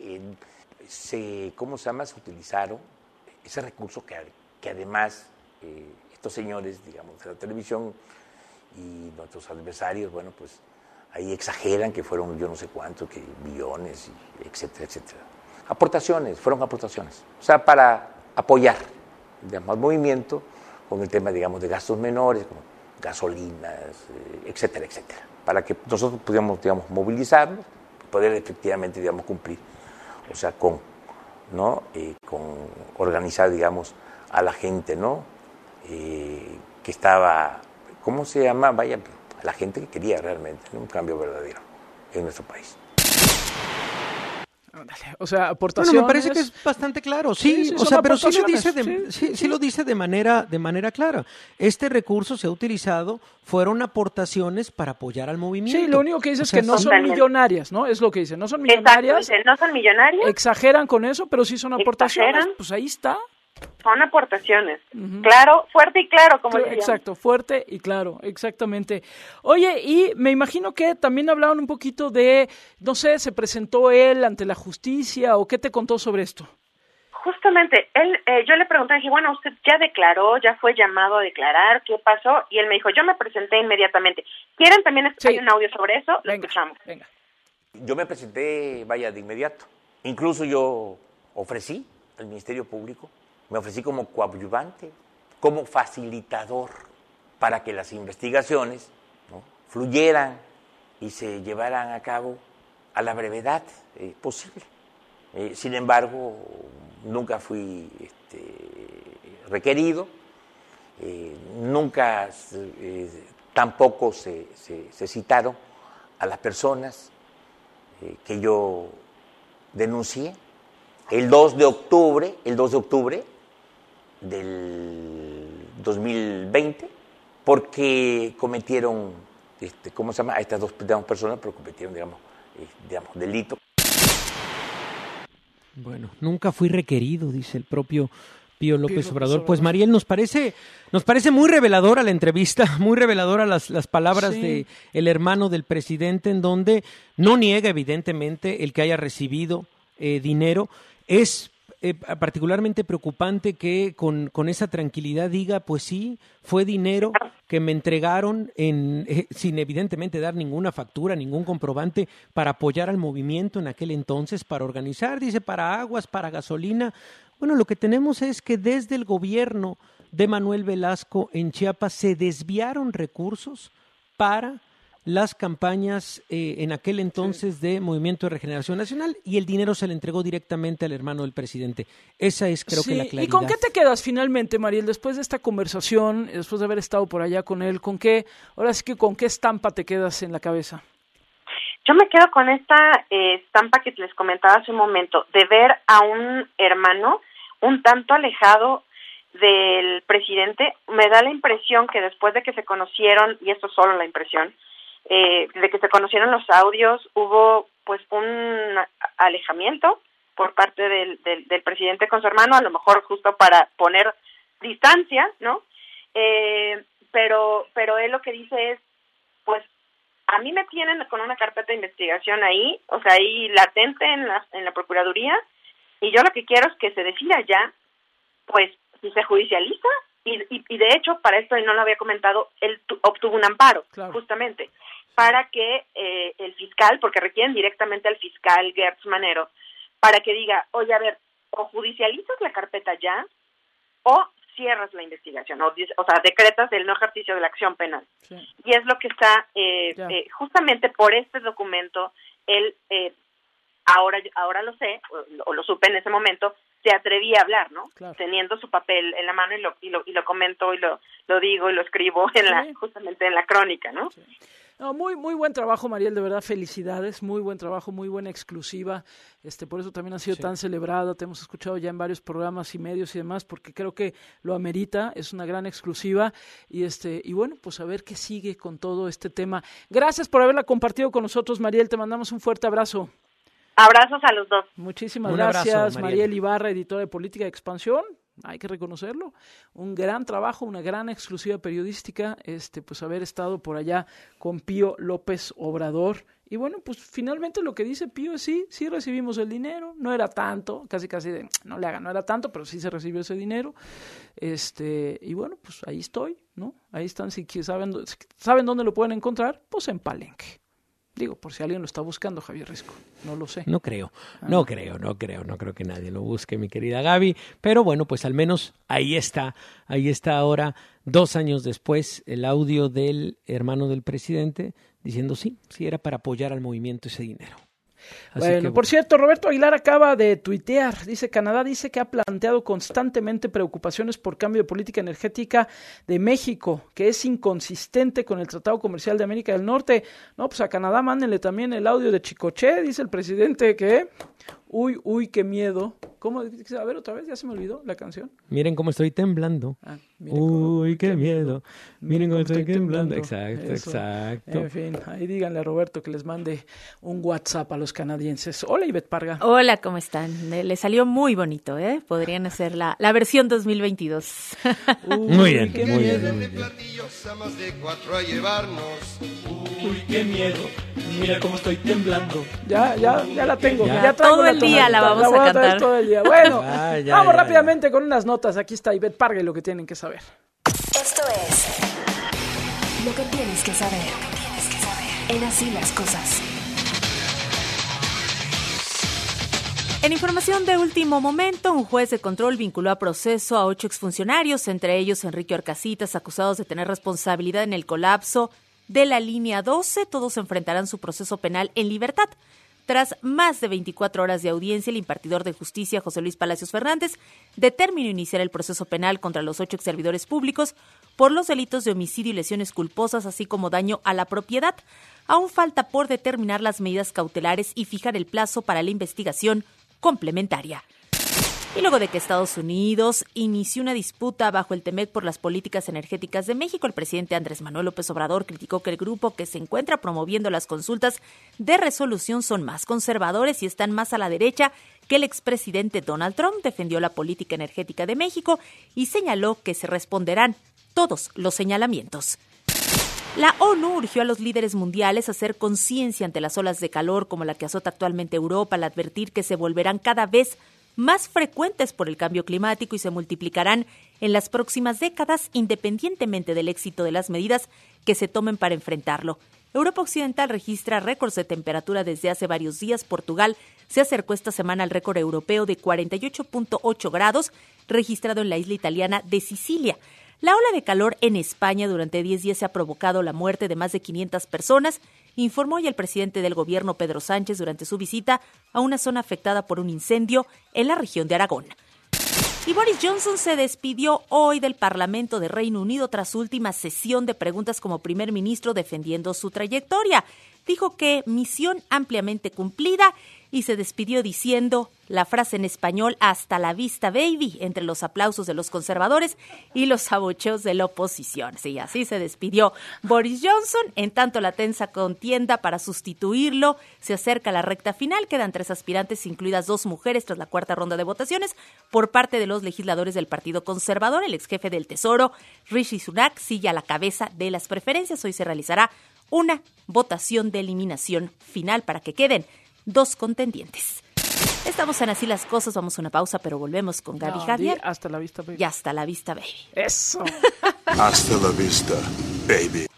se utilizaron ese recurso que además estos señores, digamos, de la televisión y nuestros adversarios, bueno, pues ahí exageran que fueron yo no sé cuántos, que billones, etcétera, etcétera. Fueron aportaciones. O sea, para apoyar, digamos, al movimiento con el tema, digamos, de gastos menores, como gasolinas, etcétera, etcétera. Para que nosotros pudiéramos, digamos, movilizarnos, poder efectivamente, digamos, cumplir. O sea, con organizar, digamos, a la gente, ¿no? Que estaba, ¿cómo se llama? Vaya, la gente que quería realmente, ¿no? Un cambio verdadero en nuestro país. O sea, aportaciones. Bueno, me parece que es bastante claro, sí, o sea, pero sí lo dice de manera clara. Este recurso se ha utilizado, fueron aportaciones para apoyar al movimiento. Sí, lo único que dice es que no son millonarias, ¿no? Es lo que dice, no son millonarias. Exacto, no son millonarias. Exageran con eso, pero sí son aportaciones. ¿Exageran? Pues ahí está. Son aportaciones. Claro, fuerte y claro, como decíamos. Exacto, fuerte y claro, exactamente. Oye, y me imagino que también hablaban un poquito de, no sé, ¿se presentó él ante la justicia o qué te contó sobre esto? Justamente, yo le pregunté, dije, bueno, usted ya declaró, ya fue llamado a declarar, ¿qué pasó? Y él me dijo, yo me presenté inmediatamente. ¿Quieren también escuchar un audio sobre eso? Lo escuchamos. Venga. Yo me presenté, de inmediato. Incluso yo ofrecí al Ministerio Público, me ofrecí como coadyuvante, como facilitador para que las investigaciones, ¿no?, fluyeran y se llevaran a cabo a la brevedad posible. Sin embargo, nunca fui requerido, nunca tampoco se citaron a las personas que yo denuncié. El 2 de octubre del 2020, porque cometieron, a estas dos personas, pero cometieron, digamos, delito. Bueno, nunca fui requerido, dice el propio Pío López Obrador. Pues Mariel, nos parece muy reveladora la entrevista, muy reveladora las palabras de el hermano del presidente, en donde no niega evidentemente el que haya recibido dinero. Es particularmente preocupante que con esa tranquilidad diga, pues sí, fue dinero que me entregaron sin evidentemente dar ninguna factura, ningún comprobante, para apoyar al movimiento en aquel entonces, para organizar, dice, para aguas, para gasolina. Bueno, lo que tenemos es que desde el gobierno de Manuel Velasco en Chiapas se desviaron recursos para las campañas en aquel entonces de Movimiento de Regeneración Nacional, y el dinero se le entregó directamente al hermano del presidente. Esa es, creo que la claridad. ¿Y con qué te quedas finalmente, Mariel, después de esta conversación, después de haber estado por allá con él? ¿Con qué estampa te quedas en la cabeza? Yo me quedo con esta estampa que les comentaba hace un momento, de ver a un hermano un tanto alejado del presidente. Me da la impresión que después de que se conocieron, y esto es solo la impresión, de que se conocieron los audios, hubo pues un alejamiento por parte del presidente con su hermano, a lo mejor justo para poner distancia, ¿no? Pero él lo que dice es, pues, a mí me tienen con una carpeta de investigación ahí, o sea, ahí latente en la Procuraduría, y yo lo que quiero es que se decida ya, pues, si se judicializa, y de hecho, para esto, y no lo había comentado, él obtuvo un amparo, justamente, para que el fiscal, porque requieren directamente al fiscal Gertz Manero, para que diga, oye, a ver, o judicializas la carpeta ya, o cierras la investigación, o sea, decretas el no ejercicio de la acción penal. Sí. Y es lo que está, justamente por este documento, él, ahora lo sé, o lo supe en ese momento, se atrevía a hablar, ¿no? Claro. Teniendo su papel en la mano y lo comento y lo digo y lo escribo justamente en la crónica, ¿no? Sí. No, muy buen trabajo, Mariel, de verdad, felicidades, muy buen trabajo, muy buena exclusiva, por eso también ha sido tan celebrada, te hemos escuchado ya en varios programas y medios y demás, porque creo que lo amerita, es una gran exclusiva, y bueno, pues a ver qué sigue con todo este tema. Gracias por haberla compartido con nosotros, Mariel, te mandamos un fuerte abrazo. Abrazos a los dos. Muchísimas Un gracias, abrazo, Mariel Ibarra, editora de Política de Expansión. Hay que reconocerlo, un gran trabajo, una gran exclusiva periodística, pues haber estado por allá con Pío López Obrador. Y bueno, pues finalmente lo que dice Pío es sí recibimos el dinero, no era tanto, casi no era tanto, pero sí se recibió ese dinero. Y bueno, pues ahí estoy, ¿no? Ahí están, si saben dónde lo pueden encontrar, pues en Palenque. Digo, por si alguien lo está buscando, Javier Risco, no lo sé. No creo que nadie lo busque, mi querida Gaby, pero bueno, pues al menos ahí está ahora, 2 años después, el audio del hermano del presidente diciendo sí era para apoyar al movimiento ese dinero. Bueno, por cierto, Roberto Aguilar acaba de tuitear, dice Canadá dice que ha planteado constantemente preocupaciones por cambio de política energética de México, que es inconsistente con el Tratado Comercial de América del Norte. No, pues a Canadá mándenle también el audio de Chicoché, dice el presidente que... Uy, qué miedo. ¿Cómo? A ver, otra vez, ya se me olvidó la canción. Miren cómo estoy temblando. Qué miedo. Miren cómo estoy temblando. Exacto. En fin, ahí díganle a Roberto que les mande un WhatsApp a los canadienses. Hola, Ivette Parga. Hola, ¿cómo están? Le salió muy bonito, ¿eh? Podrían hacer la versión 2022. Muy bien. Uy, qué miedo. Mira cómo estoy temblando. Ya la tengo. Ya todo el día la vamos a cantar. Todo el día. Bueno, vamos rápidamente con unas notas. Aquí está Ivette Parga y lo que tienen que saber. Esto es lo que tienes que saber. En Así las Cosas. En información de último momento, un juez de control vinculó a proceso a 8 exfuncionarios, entre ellos Enrique Orcasitas, acusados de tener responsabilidad en el colapso de la línea 12. Todos enfrentarán su proceso penal en libertad. Tras más de 24 horas de audiencia, el impartidor de justicia, José Luis Palacios Fernández, determinó iniciar el proceso penal contra los 8 exservidores públicos por los delitos de homicidio y lesiones culposas, así como daño a la propiedad. Aún falta por determinar las medidas cautelares y fijar el plazo para la investigación complementaria. Y luego de que Estados Unidos inició una disputa bajo el TEMEC por las políticas energéticas de México, el presidente Andrés Manuel López Obrador criticó que el grupo que se encuentra promoviendo las consultas de resolución son más conservadores y están más a la derecha que el expresidente Donald Trump. Defendió la política energética de México y señaló que se responderán todos los señalamientos. La ONU urgió a los líderes mundiales a hacer conciencia ante las olas de calor como la que azota actualmente Europa, al advertir que se volverán cada vez más frecuentes por el cambio climático y se multiplicarán en las próximas décadas, independientemente del éxito de las medidas que se tomen para enfrentarlo. Europa Occidental registra récords de temperatura desde hace varios días. Portugal se acercó esta semana al récord europeo de 48.8 grados, registrado en la isla italiana de Sicilia. La ola de calor en España durante 10 días ha provocado la muerte de más de 500 personas, informó hoy el presidente del gobierno, Pedro Sánchez, durante su visita a una zona afectada por un incendio en la región de Aragón. Y Boris Johnson se despidió hoy del Parlamento de Reino Unido tras su última sesión de preguntas como primer ministro, defendiendo su trayectoria. Dijo que misión ampliamente cumplida y se despidió diciendo la frase en español "hasta la vista, baby", entre los aplausos de los conservadores y los abucheos de la oposición. Sí, así se despidió Boris Johnson. En tanto, la tensa contienda para sustituirlo se acerca a la recta final. Quedan 3 aspirantes, incluidas 2 mujeres, tras la cuarta ronda de votaciones por parte de los legisladores del Partido Conservador. El exjefe del Tesoro, Rishi Sunak, sigue a la cabeza de las preferencias. Hoy se realizará una votación de eliminación final para que queden 2 contendientes. Estamos en Así las Cosas, vamos a una pausa, pero volvemos con Gaby Javier. Hasta la vista, baby. Y hasta la vista, baby. Eso. Hasta la vista, baby.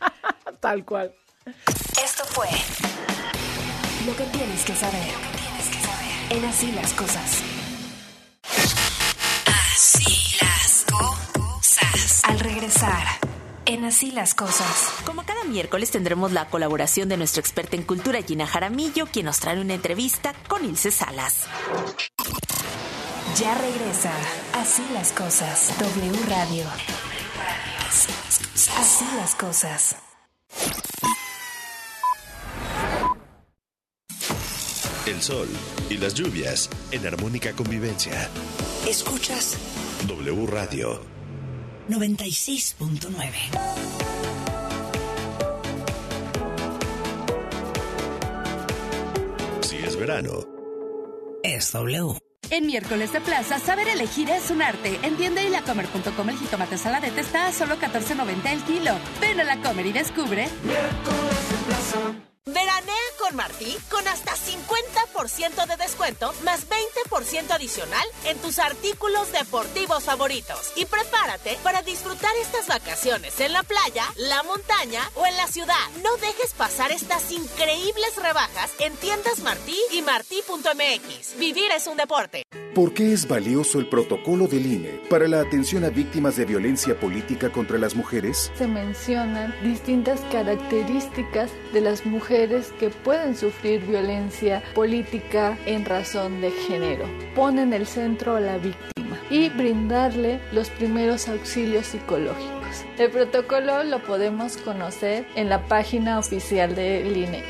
Tal cual. Esto fue lo que tienes que saber. En Así las Cosas. Así las cosas. Al regresar, en Así las Cosas. Como cada miércoles tendremos la colaboración de nuestra experta en cultura, Gina Jaramillo, quien nos trae una entrevista con Ilse Salas. Ya regresa Así las Cosas. W Radio. Así las Cosas. el sol y las lluvias en armónica convivencia. Escuchas W Radio 96.9. Si es verano, es W. En miércoles de plaza, saber elegir es un arte. En tienda y lacomer.com el jitomate saladete está a solo $14.90 el kilo. Ven a La Comer y descubre. Miércoles de plaza. Veranea con Martí con hasta 50% de descuento más 20% adicional en tus artículos deportivos favoritos. Y prepárate para disfrutar estas vacaciones en la playa, la montaña o en la ciudad. No dejes pasar estas increíbles rebajas en tiendas Martí y martí.mx. Vivir es un deporte. ¿Por qué es valioso el protocolo del INE para la atención a víctimas de violencia política contra las mujeres? Se mencionan distintas características de las mujeres que pueden sufrir violencia política en razón de género. Ponen el centro a la víctima y brindarle los primeros auxilios psicológicos. El protocolo lo podemos conocer en la página oficial del INE,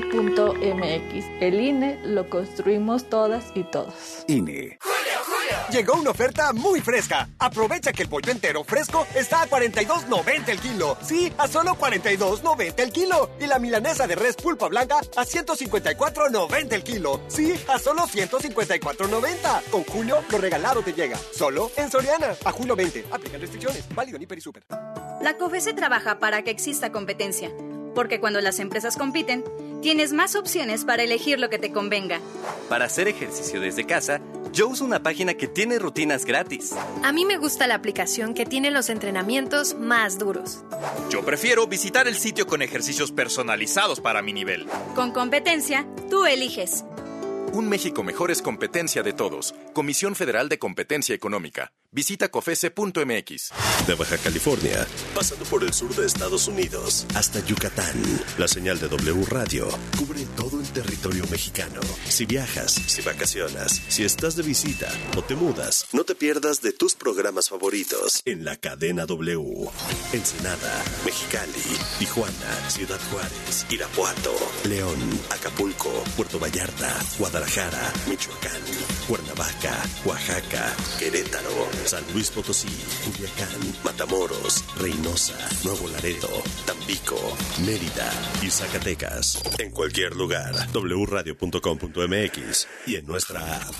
INE.mx. El INE lo construimos todas y todos. INE. Llegó una oferta muy fresca. Aprovecha que el pollo entero fresco está a $42.90 el kilo. Sí, a solo $42.90 el kilo. Y la milanesa de res pulpa blanca a $154.90 el kilo. Sí, a solo $154.90. Con Julio, lo regalado te llega. Solo en Soriana. A julio 20. Aplican restricciones. Válido en Hiper y Super. La COFESE trabaja para que exista competencia. Porque cuando las empresas compiten, tienes más opciones para elegir lo que te convenga. Para hacer ejercicio desde casa, yo uso una página que tiene rutinas gratis. A mí me gusta la aplicación que tiene los entrenamientos más duros. Yo prefiero visitar el sitio con ejercicios personalizados para mi nivel. Con competencia, tú eliges. Un México mejor es competencia de todos. Comisión Federal de Competencia Económica. Visita cofese.mx. De Baja California, pasando por el sur de Estados Unidos, hasta Yucatán. La señal de W Radio cubre todo el territorio mexicano. Si viajas, si vacacionas, si estás de visita o te mudas, no te pierdas de tus programas favoritos en la cadena W. Ensenada, Mexicali, Tijuana, Ciudad Juárez, Irapuato, León, Acapulco, Puerto Vallarta, Guadalajara, Michoacán, Cuernavaca, Oaxaca, Querétaro, San Luis Potosí, Culiacán, Matamoros, Reynosa, Nuevo Laredo, Tampico, Mérida y Zacatecas. En cualquier lugar, wradio.com.mx y en nuestra app.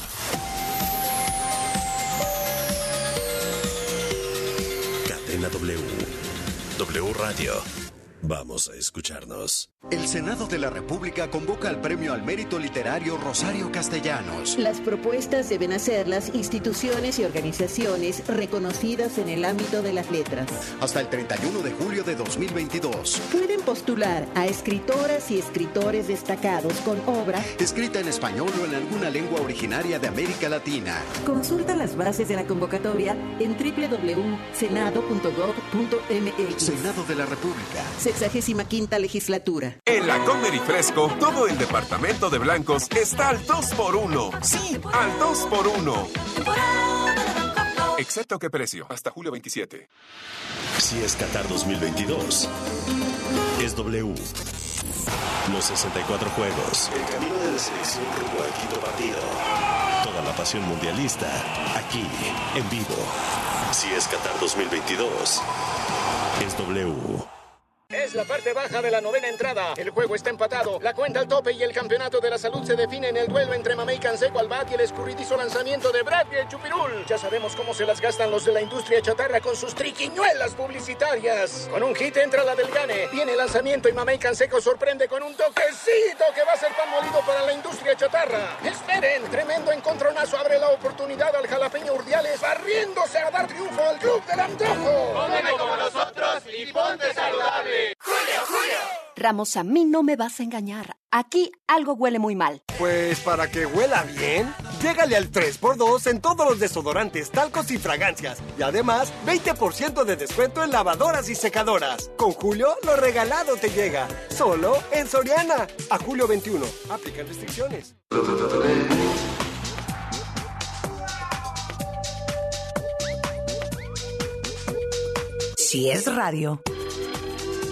Cadena W. W Radio. Vamos a escucharnos. El Senado de la República convoca al Premio al Mérito Literario Rosario Castellanos. Las propuestas deben hacerlas instituciones y organizaciones reconocidas en el ámbito de las letras. Hasta el 31 de julio de 2022. Pueden postular a escritoras y escritores destacados con obra escrita en español o en alguna lengua originaria de América Latina. Consulta las bases de la convocatoria en www.senado.gov.mx. Senado de la República. 65ª legislatura. En La Comer y Fresco, todo el departamento de blancos está al 2x1. Sí, al 2x1. Excepto qué precio, hasta julio 27. Si es Qatar 2022, es W. Los 64 juegos, el camino de la selección rumbo al quinto partido. Toda la pasión mundialista, aquí, en vivo. Si es Qatar 2022, es W. Es la parte baja de la novena entrada. El juego está empatado. La cuenta al tope y el campeonato de la salud se define en el duelo entre Mamey Canseco al bat y el escurridizo lanzamiento de Brad y el Chupirul. Ya sabemos cómo se las gastan los de la industria chatarra con sus triquiñuelas publicitarias. Con un hit entra la del Gane. Viene el lanzamiento y Mamey Canseco sorprende con un toquecito que va a ser pan molido para la industria chatarra. Esperen, tremendo encontronazo abre la oportunidad al jalapeño Urdiales barriéndose a dar triunfo al Club del Antojo. Cómeme como nosotros y ponte saludable. ¡Julio, Julio! Ramos, a mí no me vas a engañar. Aquí algo huele muy mal. Pues para que huela bien, llégale al 3x2 en todos los desodorantes, talcos y fragancias. Y además, 20% de descuento en lavadoras y secadoras. Con Julio, lo regalado te llega. Solo en Soriana. A julio 21. Aplican restricciones. Si es radio,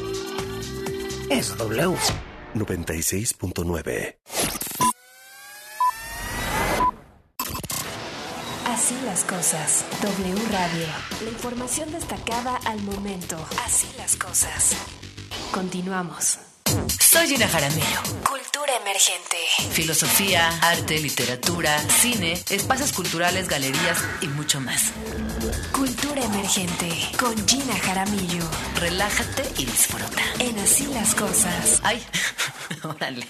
es W. 96.9. Así las cosas. W Radio. La información destacada al momento. Así las cosas. Continuamos. Soy Gina Jaramillo. Cultura emergente. Filosofía, arte, literatura, cine, espacios culturales, galerías y mucho más. Cultura emergente con Gina Jaramillo. Relájate y disfruta. En Así las cosas. Ay, órale.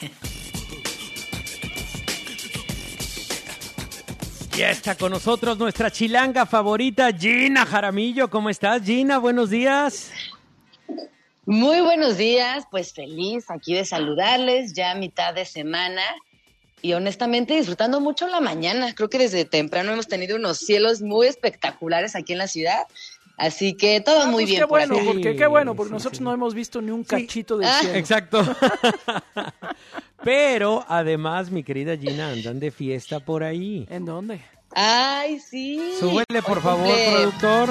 Ya está con nosotros nuestra chilanga favorita, Gina Jaramillo. ¿Cómo estás, Gina? Buenos días. Muy buenos días, pues feliz aquí de saludarles, ya a mitad de semana y honestamente disfrutando mucho la mañana. Creo que desde temprano hemos tenido unos cielos muy espectaculares aquí en la ciudad, así que todo muy bien. Qué bueno, por porque nosotros no hemos visto ni un cachito del cielo. Exacto. Pero además, mi querida Gina, andan de fiesta por ahí. ¿En dónde? Ay, sí. Súbele, por favor, productor.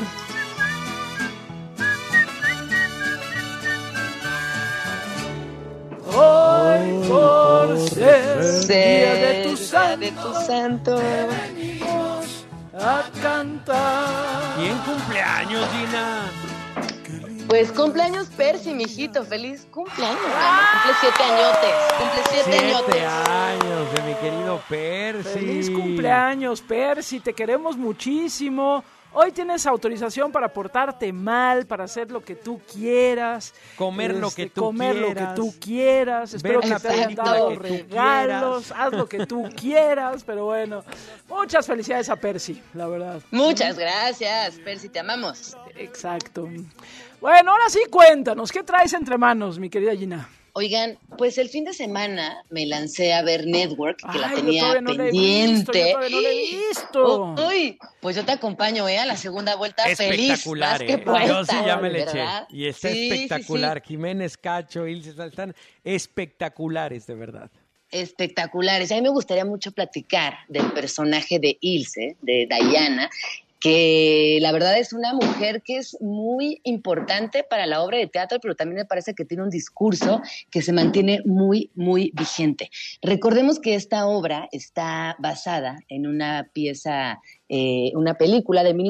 Hoy por ser día de tu santo, venimos a cantar. ¿Quién cumpleaños, Gina? Pues cumpleaños Percy, mijito, feliz cumpleaños. Cumple 7 añotes. Cumple 7 añotes. 7 años de mi querido Percy. Feliz cumpleaños, Percy, te queremos muchísimo. Hoy tienes autorización para portarte mal, para hacer lo que tú quieras. Comer lo que tú comer quieras. Lo que tú quieras. Espero que te hayan dado regalos. Haz lo que tú quieras. Pero bueno, muchas felicidades a Percy, la verdad. Muchas gracias, Percy, te amamos. Exacto. Bueno, ahora sí, cuéntanos, ¿qué traes entre manos, mi querida Gina? Oigan, pues el fin de semana me lancé a ver Network, que la tenía yo pendiente. todavía no la he visto. Uy, pues yo te acompaño, a la segunda vuelta feliz. Espectacular, Yo sí ya me le eché. Y está espectacular. Sí. Jiménez Cacho, Ilse, están espectaculares, de verdad. Espectaculares. A mí me gustaría mucho platicar del personaje de Ilse, de Diana, que la verdad es una mujer que es muy importante para la obra de teatro, pero también me parece que tiene un discurso que se mantiene muy, muy vigente. Recordemos que esta obra está basada en una pieza, una película de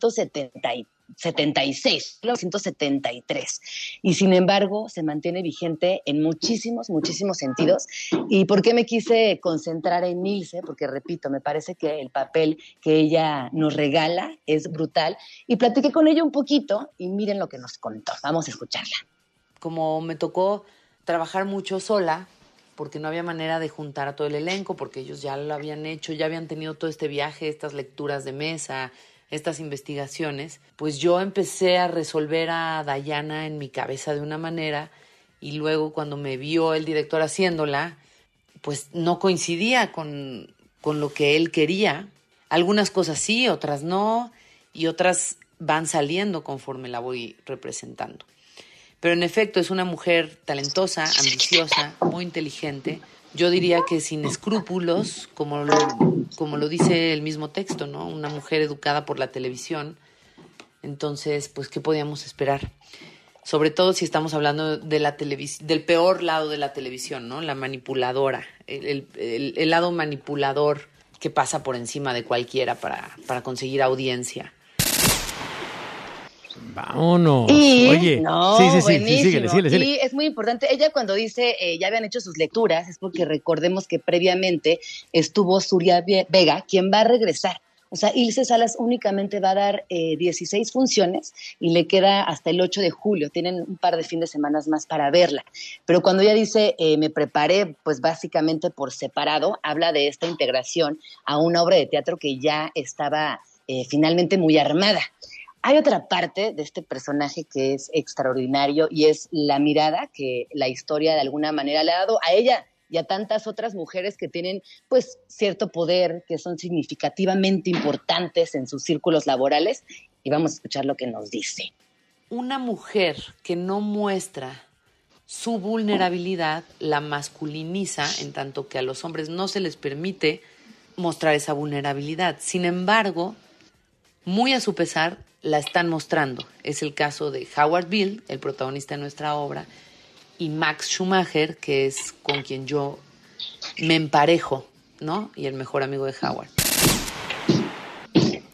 1973, y sin embargo se mantiene vigente en muchísimos, muchísimos sentidos. ¿Y por qué me quise concentrar en Ilse? Porque repito, me parece que el papel que ella nos regala es brutal, y platiqué con ella un poquito y miren lo que nos contó. Vamos a escucharla. Como me tocó trabajar mucho sola, porque no había manera de juntar a todo el elenco, porque ellos ya lo habían hecho, ya habían tenido todo este viaje, estas lecturas de mesa, estas investigaciones, pues yo empecé a resolver a Diana en mi cabeza de una manera, y luego cuando me vio el director haciéndola, pues no coincidía con lo que él quería. Algunas cosas sí, otras no, y otras van saliendo conforme la voy representando. Pero en efecto es una mujer talentosa, ambiciosa, muy inteligente. Yo diría que sin escrúpulos, como lo dice el mismo texto, ¿no? Una mujer educada por la televisión. Entonces, pues, ¿qué podíamos esperar? Sobre todo si estamos hablando de la del peor lado de la televisión, ¿no? La manipuladora, el lado manipulador que pasa por encima de cualquiera para conseguir audiencia. Vámonos. Y, oye, síguele. Y es muy importante, ella cuando dice ya habían hecho sus lecturas, es porque recordemos que previamente estuvo Zuria Vega, quien va a regresar. O sea, Ilse Salas únicamente va a dar 16 funciones y le queda hasta el 8 de julio. Tienen un par de fines de semana más para verla. Pero cuando ella dice, me preparé, pues básicamente por separado, habla de esta integración a una obra de teatro que ya estaba finalmente muy armada. Hay otra parte de este personaje que es extraordinario y es la mirada que la historia de alguna manera le ha dado a ella y a tantas otras mujeres que tienen pues cierto poder, que son significativamente importantes en sus círculos laborales. Y vamos a escuchar lo que nos dice. Una mujer que no muestra su vulnerabilidad la masculiniza, en tanto que a los hombres no se les permite mostrar esa vulnerabilidad. Sin embargo, muy a su pesar, la están mostrando. Es el caso de Howard Bill, el protagonista de nuestra obra, y Max Schumacher, que es con quien yo me emparejo, ¿no? Y el mejor amigo de Howard.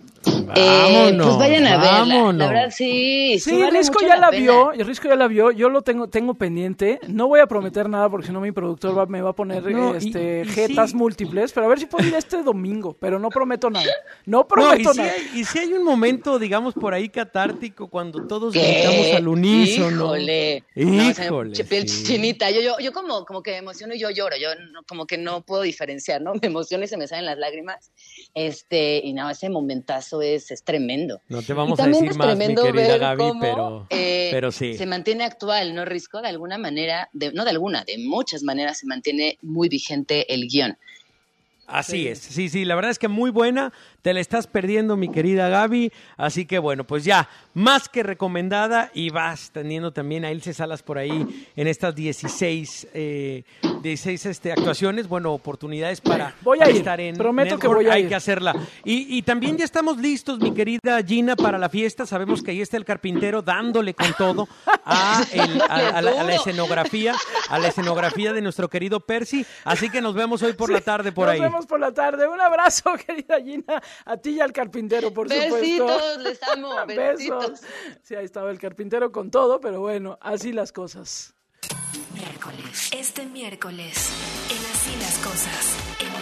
Vámonos, pues vayan a verla. vámonos. La verdad, sí vale Risco mucho ya la pena. vio, Risco ya la vio, yo lo tengo pendiente. No voy a prometer nada porque si no mi productor me va a poner No, jetas sí. múltiples, pero a ver si puedo ir este domingo, pero no prometo nada. No prometo nada. Y si hay un momento, digamos, por ahí catártico cuando todos gritamos al unísono. Híjole. Híjole. Piel sí. chinita. Yo como que me emociono y yo lloro. Yo como que no puedo diferenciar, ¿no? Me emociono y se me salen las lágrimas. Y no, ese momentazo es tremendo. No te vamos Y a también decir es más, mi tremendo querida ver Gaby, cómo, pero sí. se mantiene actual, ¿no, Risco? De alguna manera, de muchas maneras se mantiene muy vigente el guión. Así es, sí, la verdad es que muy buena, te la estás perdiendo, mi querida Gaby, así que bueno, pues ya, más que recomendada, y vas teniendo también a Ilse Salas por ahí en estas 16 actuaciones, bueno, oportunidades para estar en prometo Network, que voy a hay ir. que hacerla. Y también ya estamos listos, mi querida Gina, para la fiesta, sabemos que ahí está el carpintero dándole con todo a la escenografía, de nuestro querido Percy, así que nos vemos hoy por la tarde por ahí. Nos vemos por la tarde. Un abrazo, querida Gina, a ti y al carpintero, por supuesto. Besitos, les amo, besitos. Besos. Sí, ahí estaba el carpintero con todo, pero bueno, así las cosas. Miércoles. Este miércoles, en Así las Cosas.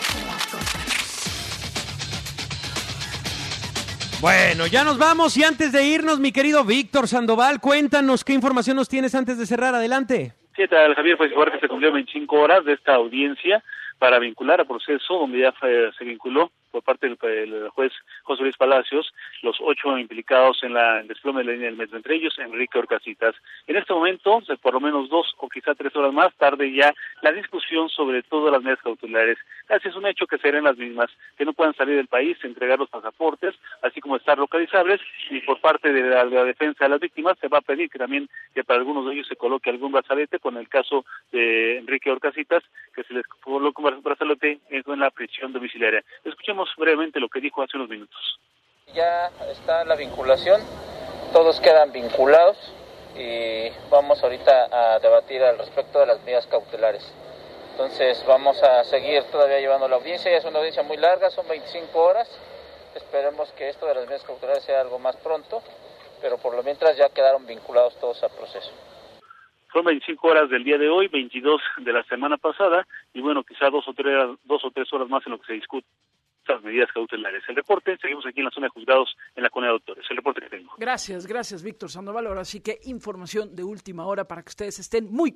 Bueno, ya nos vamos y antes de irnos, mi querido Víctor Sandoval, cuéntanos qué información nos tienes antes de cerrar. Adelante. ¿Qué tal, Javier? Pues igual que se cumplió 25 horas de esta audiencia para vincular a proceso, donde ya se vinculó por parte del juez José Luis Palacios los 8 implicados en el desplome de la línea del metro, entre ellos Enrique Orcasitas. En este momento, por lo menos 2 o quizá 3 horas más tarde ya, la discusión sobre todas las medidas cautelares. Casi es un hecho que serán las mismas, que no puedan salir del país, entregar los pasaportes, así como estar localizables, y por parte de la defensa de las víctimas se va a pedir que para algunos de ellos se coloque algún brazalete, con el caso de Enrique Orcasitas, que se les coloque un brazalete en la prisión domiciliaria. Escuchemos brevemente lo que dijo hace unos minutos. Ya está la vinculación, todos quedan vinculados y vamos ahorita a debatir al respecto de las medidas cautelares. Entonces vamos a seguir todavía llevando la audiencia, ya es una audiencia muy larga, son 25 horas, esperemos que esto de las medidas cautelares sea algo más pronto, pero por lo mientras ya quedaron vinculados todos al proceso. Son 25 horas del día de hoy, 22 de la semana pasada, y bueno, quizá 2 o 3 horas más en lo que se discute estas medidas cautelares. El reporte, seguimos aquí en la zona de juzgados en la Colonia Doctores. El reporte que tengo. Gracias, Víctor Sandoval. Ahora sí que información de última hora para que ustedes estén muy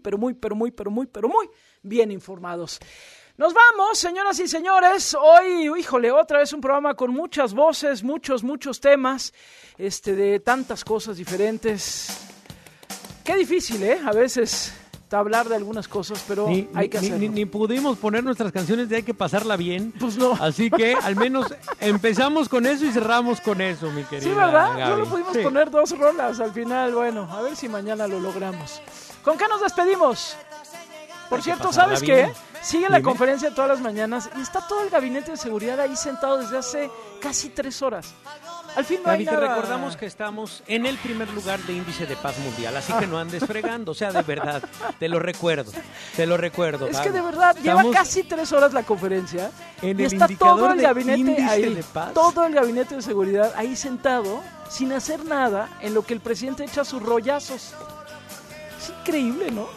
bien informados. Nos vamos, señoras y señores. Hoy, otra vez un programa con muchas voces, muchos temas, de tantas cosas diferentes. Qué difícil, a veces hablar de algunas cosas, pero hay que hacerlo. Ni pudimos poner nuestras canciones de Hay que pasarla bien. Pues no. Así que al menos empezamos con eso y cerramos con eso, mi querida Sí, ¿verdad? Gaby. Solo pudimos poner 2 rolas al final. Bueno, a ver si mañana lo logramos. ¿Con qué nos despedimos? Por cierto, ¿sabes qué? Sigue la conferencia todas las mañanas y está todo el gabinete de seguridad ahí sentado desde hace casi 3 horas. Al fin no hay Gaby, nada. te recordamos que estamos en el primer lugar de índice de paz mundial, así que no andes fregando, o sea, de verdad, te lo recuerdo. Es que de verdad, lleva casi 3 horas la conferencia y está todo el gabinete ahí, todo el gabinete de seguridad ahí sentado, sin hacer nada, en lo que el presidente echa sus rollazos. Es increíble, ¿no?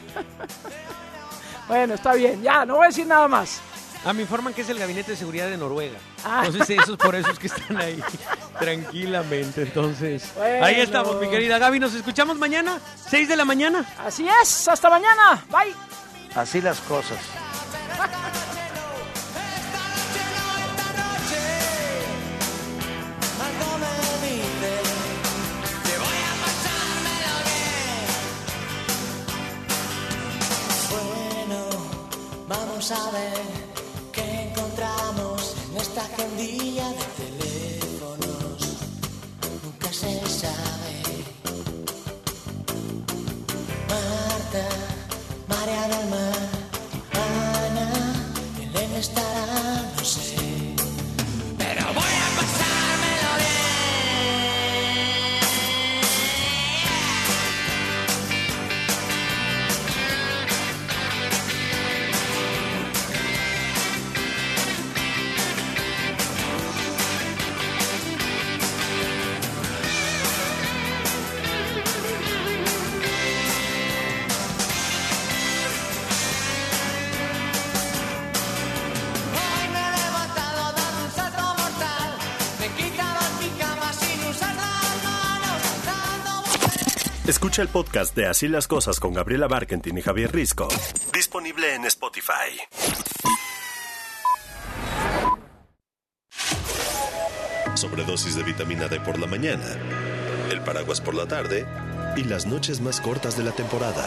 Bueno, está bien, ya, no voy a decir nada más. Me informan que es el gabinete de seguridad de Noruega. Entonces por eso es que están ahí tranquilamente. Entonces, bueno, ahí estamos, mi querida Gaby. Nos escuchamos mañana, 6 de la mañana. Así es, hasta mañana. Bye. Así las cosas. Vamos a ver qué encontramos en esta agendilla de teléfonos. Nunca se sabe. Marta, María del Mar, Ana, Belén estará, no sé. Pero voy a pasármelo bien. Escucha el podcast de Así las Cosas con Gabriela Barkentin y Javier Risco. Disponible en Spotify. Sobredosis de vitamina D por la mañana, el paraguas por la tarde y las noches más cortas de la temporada.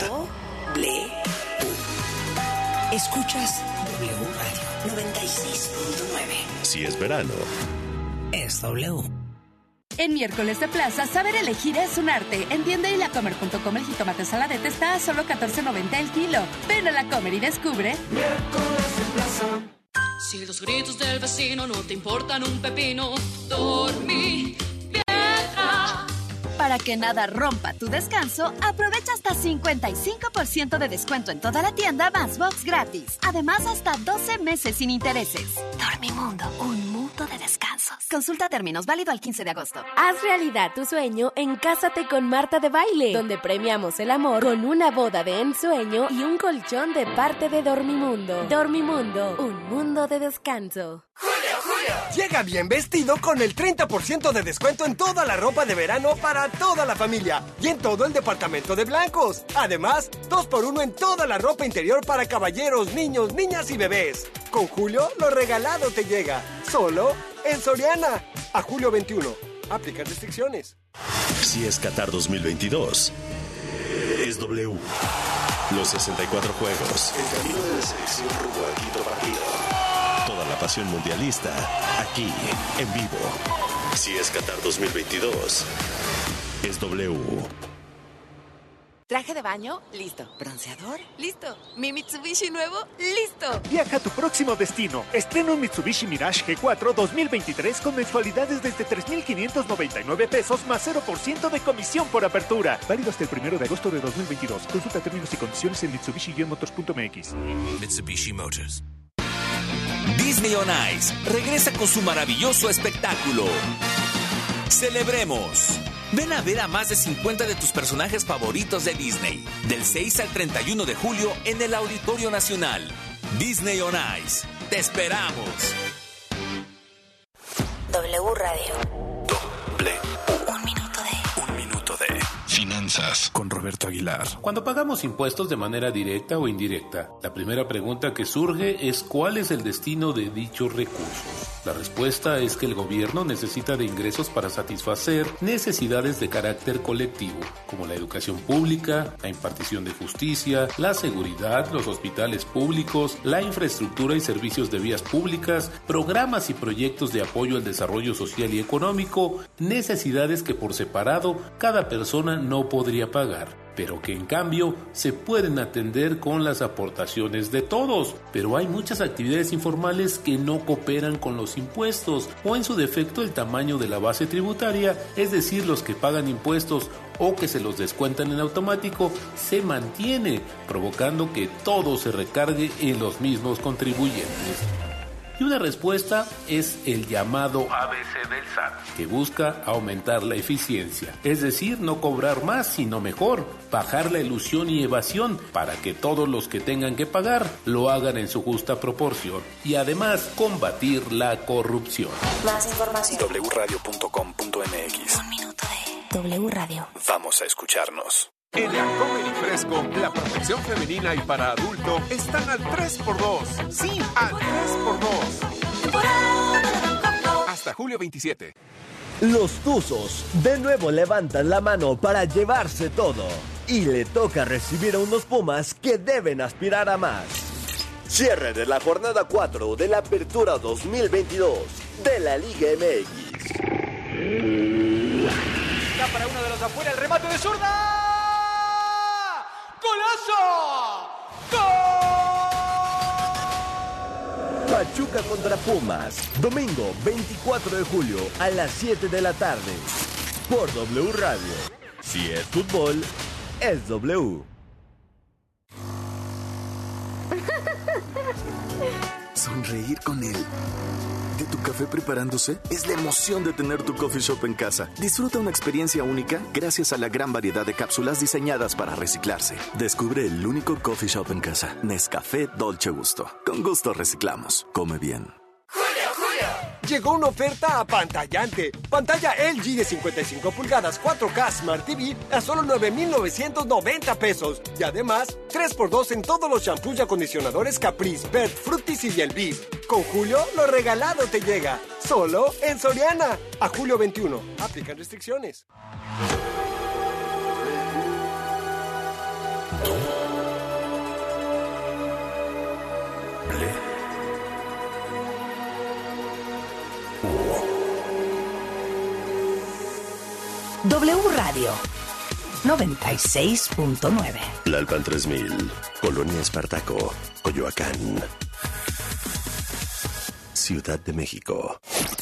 Escuchas W Radio 96.9. Si es verano, es W. En miércoles de plaza, saber elegir es un arte. En tienda y lacomer.com el jitomate saladete está a solo $14.90 el kilo. Ven a La Comer y descubre. Miércoles de plaza. Si los gritos del vecino no te importan un pepino, dormí piedra. Para que nada rompa tu descanso, aprovecha hasta 55% de descuento en toda la tienda más box gratis. Además, hasta 12 meses sin intereses. Dormimundo, un mundo de descansos. Consulta términos, válido al 15 de agosto. Haz realidad tu sueño en Cásate con Marta de Baile, donde premiamos el amor con una boda de ensueño y un colchón de parte de Dormimundo. Dormimundo, un mundo de descanso. Llega bien vestido con el 30% de descuento en toda la ropa de verano para toda la familia y en todo el departamento de blancos. Además, 2x1 en toda la ropa interior para caballeros, niños, niñas y bebés. Con Julio, lo regalado te llega. Solo en Soriana. A julio 21. Aplica restricciones. si es Qatar 2022, es W. Los 64 juegos. El camino de la selección rumbo a quinto partido. Toda la pasión mundialista, aquí, en vivo. Si es Qatar 2022, es W. ¿Traje de baño? Listo. ¿Bronceador? Listo. ¿Mi Mitsubishi nuevo? ¡Listo! Viaja a tu próximo destino. Estrena un Mitsubishi Mirage G4 2023 con mensualidades desde 3,599 pesos más 0% de comisión por apertura. Válido hasta el 1 de agosto de 2022. Consulta términos y condiciones en Mitsubishi-motors.mx. Mitsubishi Motors. Disney on Ice regresa con su maravilloso espectáculo. ¡Celebremos! Ven a ver a más de 50 de tus personajes favoritos de Disney, del 6 al 31 de julio en el Auditorio Nacional. Disney on Ice. ¡Te esperamos! W Radio. Un minuto de finanzas con Roberto Aguilar. Cuando pagamos impuestos de manera directa o indirecta, la primera pregunta que surge es ¿cuál es el destino de dichos recursos? La respuesta es que el gobierno necesita de ingresos para satisfacer necesidades de carácter colectivo, como la educación pública, la impartición de justicia, la seguridad, los hospitales públicos, la infraestructura y servicios de vías públicas, programas y proyectos de apoyo al desarrollo social y económico, necesidades que por separado cada persona no podría pagar, pero que en cambio se pueden atender con las aportaciones de todos. Pero hay muchas actividades informales que no cooperan con los impuestos, o en su defecto el tamaño de la base tributaria, es decir, los que pagan impuestos o que se los descuentan en automático, se mantiene, provocando que todo se recargue en los mismos contribuyentes. Y una respuesta es el llamado ABC del SAT, que busca aumentar la eficiencia, es decir, no cobrar más sino mejor, bajar la ilusión y evasión para que todos los que tengan que pagar lo hagan en su justa proporción y además combatir la corrupción. Más información. wradio.com.mx. Un minuto de W Radio. Vamos a escucharnos. En la Comer y Fresco, la protección femenina y para adulto están al 3x2. Sí, al 3x2. Hasta julio 27. Los Tuzos de nuevo levantan la mano para llevarse todo. Y le toca recibir a unos Pumas que deben aspirar a más. Cierre de la jornada 4 de la Apertura 2022 de la Liga MX. Está para uno de los afuera el remate de zurda. ¡Golazo! ¡Gol! Pachuca contra Pumas, domingo 24 de julio a las 7 de la tarde, por W Radio. Si es fútbol, es W. Sonreír con él. ¿De tu café preparándose? Es la emoción de tener tu coffee shop en casa. Disfruta una experiencia única gracias a la gran variedad de cápsulas diseñadas para reciclarse. Descubre el único coffee shop en casa. Nescafé Dolce Gusto. Con gusto reciclamos. Come bien. ¡Julio, Julio! Llegó una oferta apantallante. Pantalla LG de 55 pulgadas 4K Smart TV a solo 9,990 pesos. Y además, 3x2 en todos los shampoos y acondicionadores Caprice, Bert, Fructis y Bielvis. Con Julio, lo regalado te llega. Solo en Soriana. A julio 21. Aplican restricciones. W Radio 96.9. Lalpan 3000, Colonia Espartaco, Coyoacán, Ciudad de México.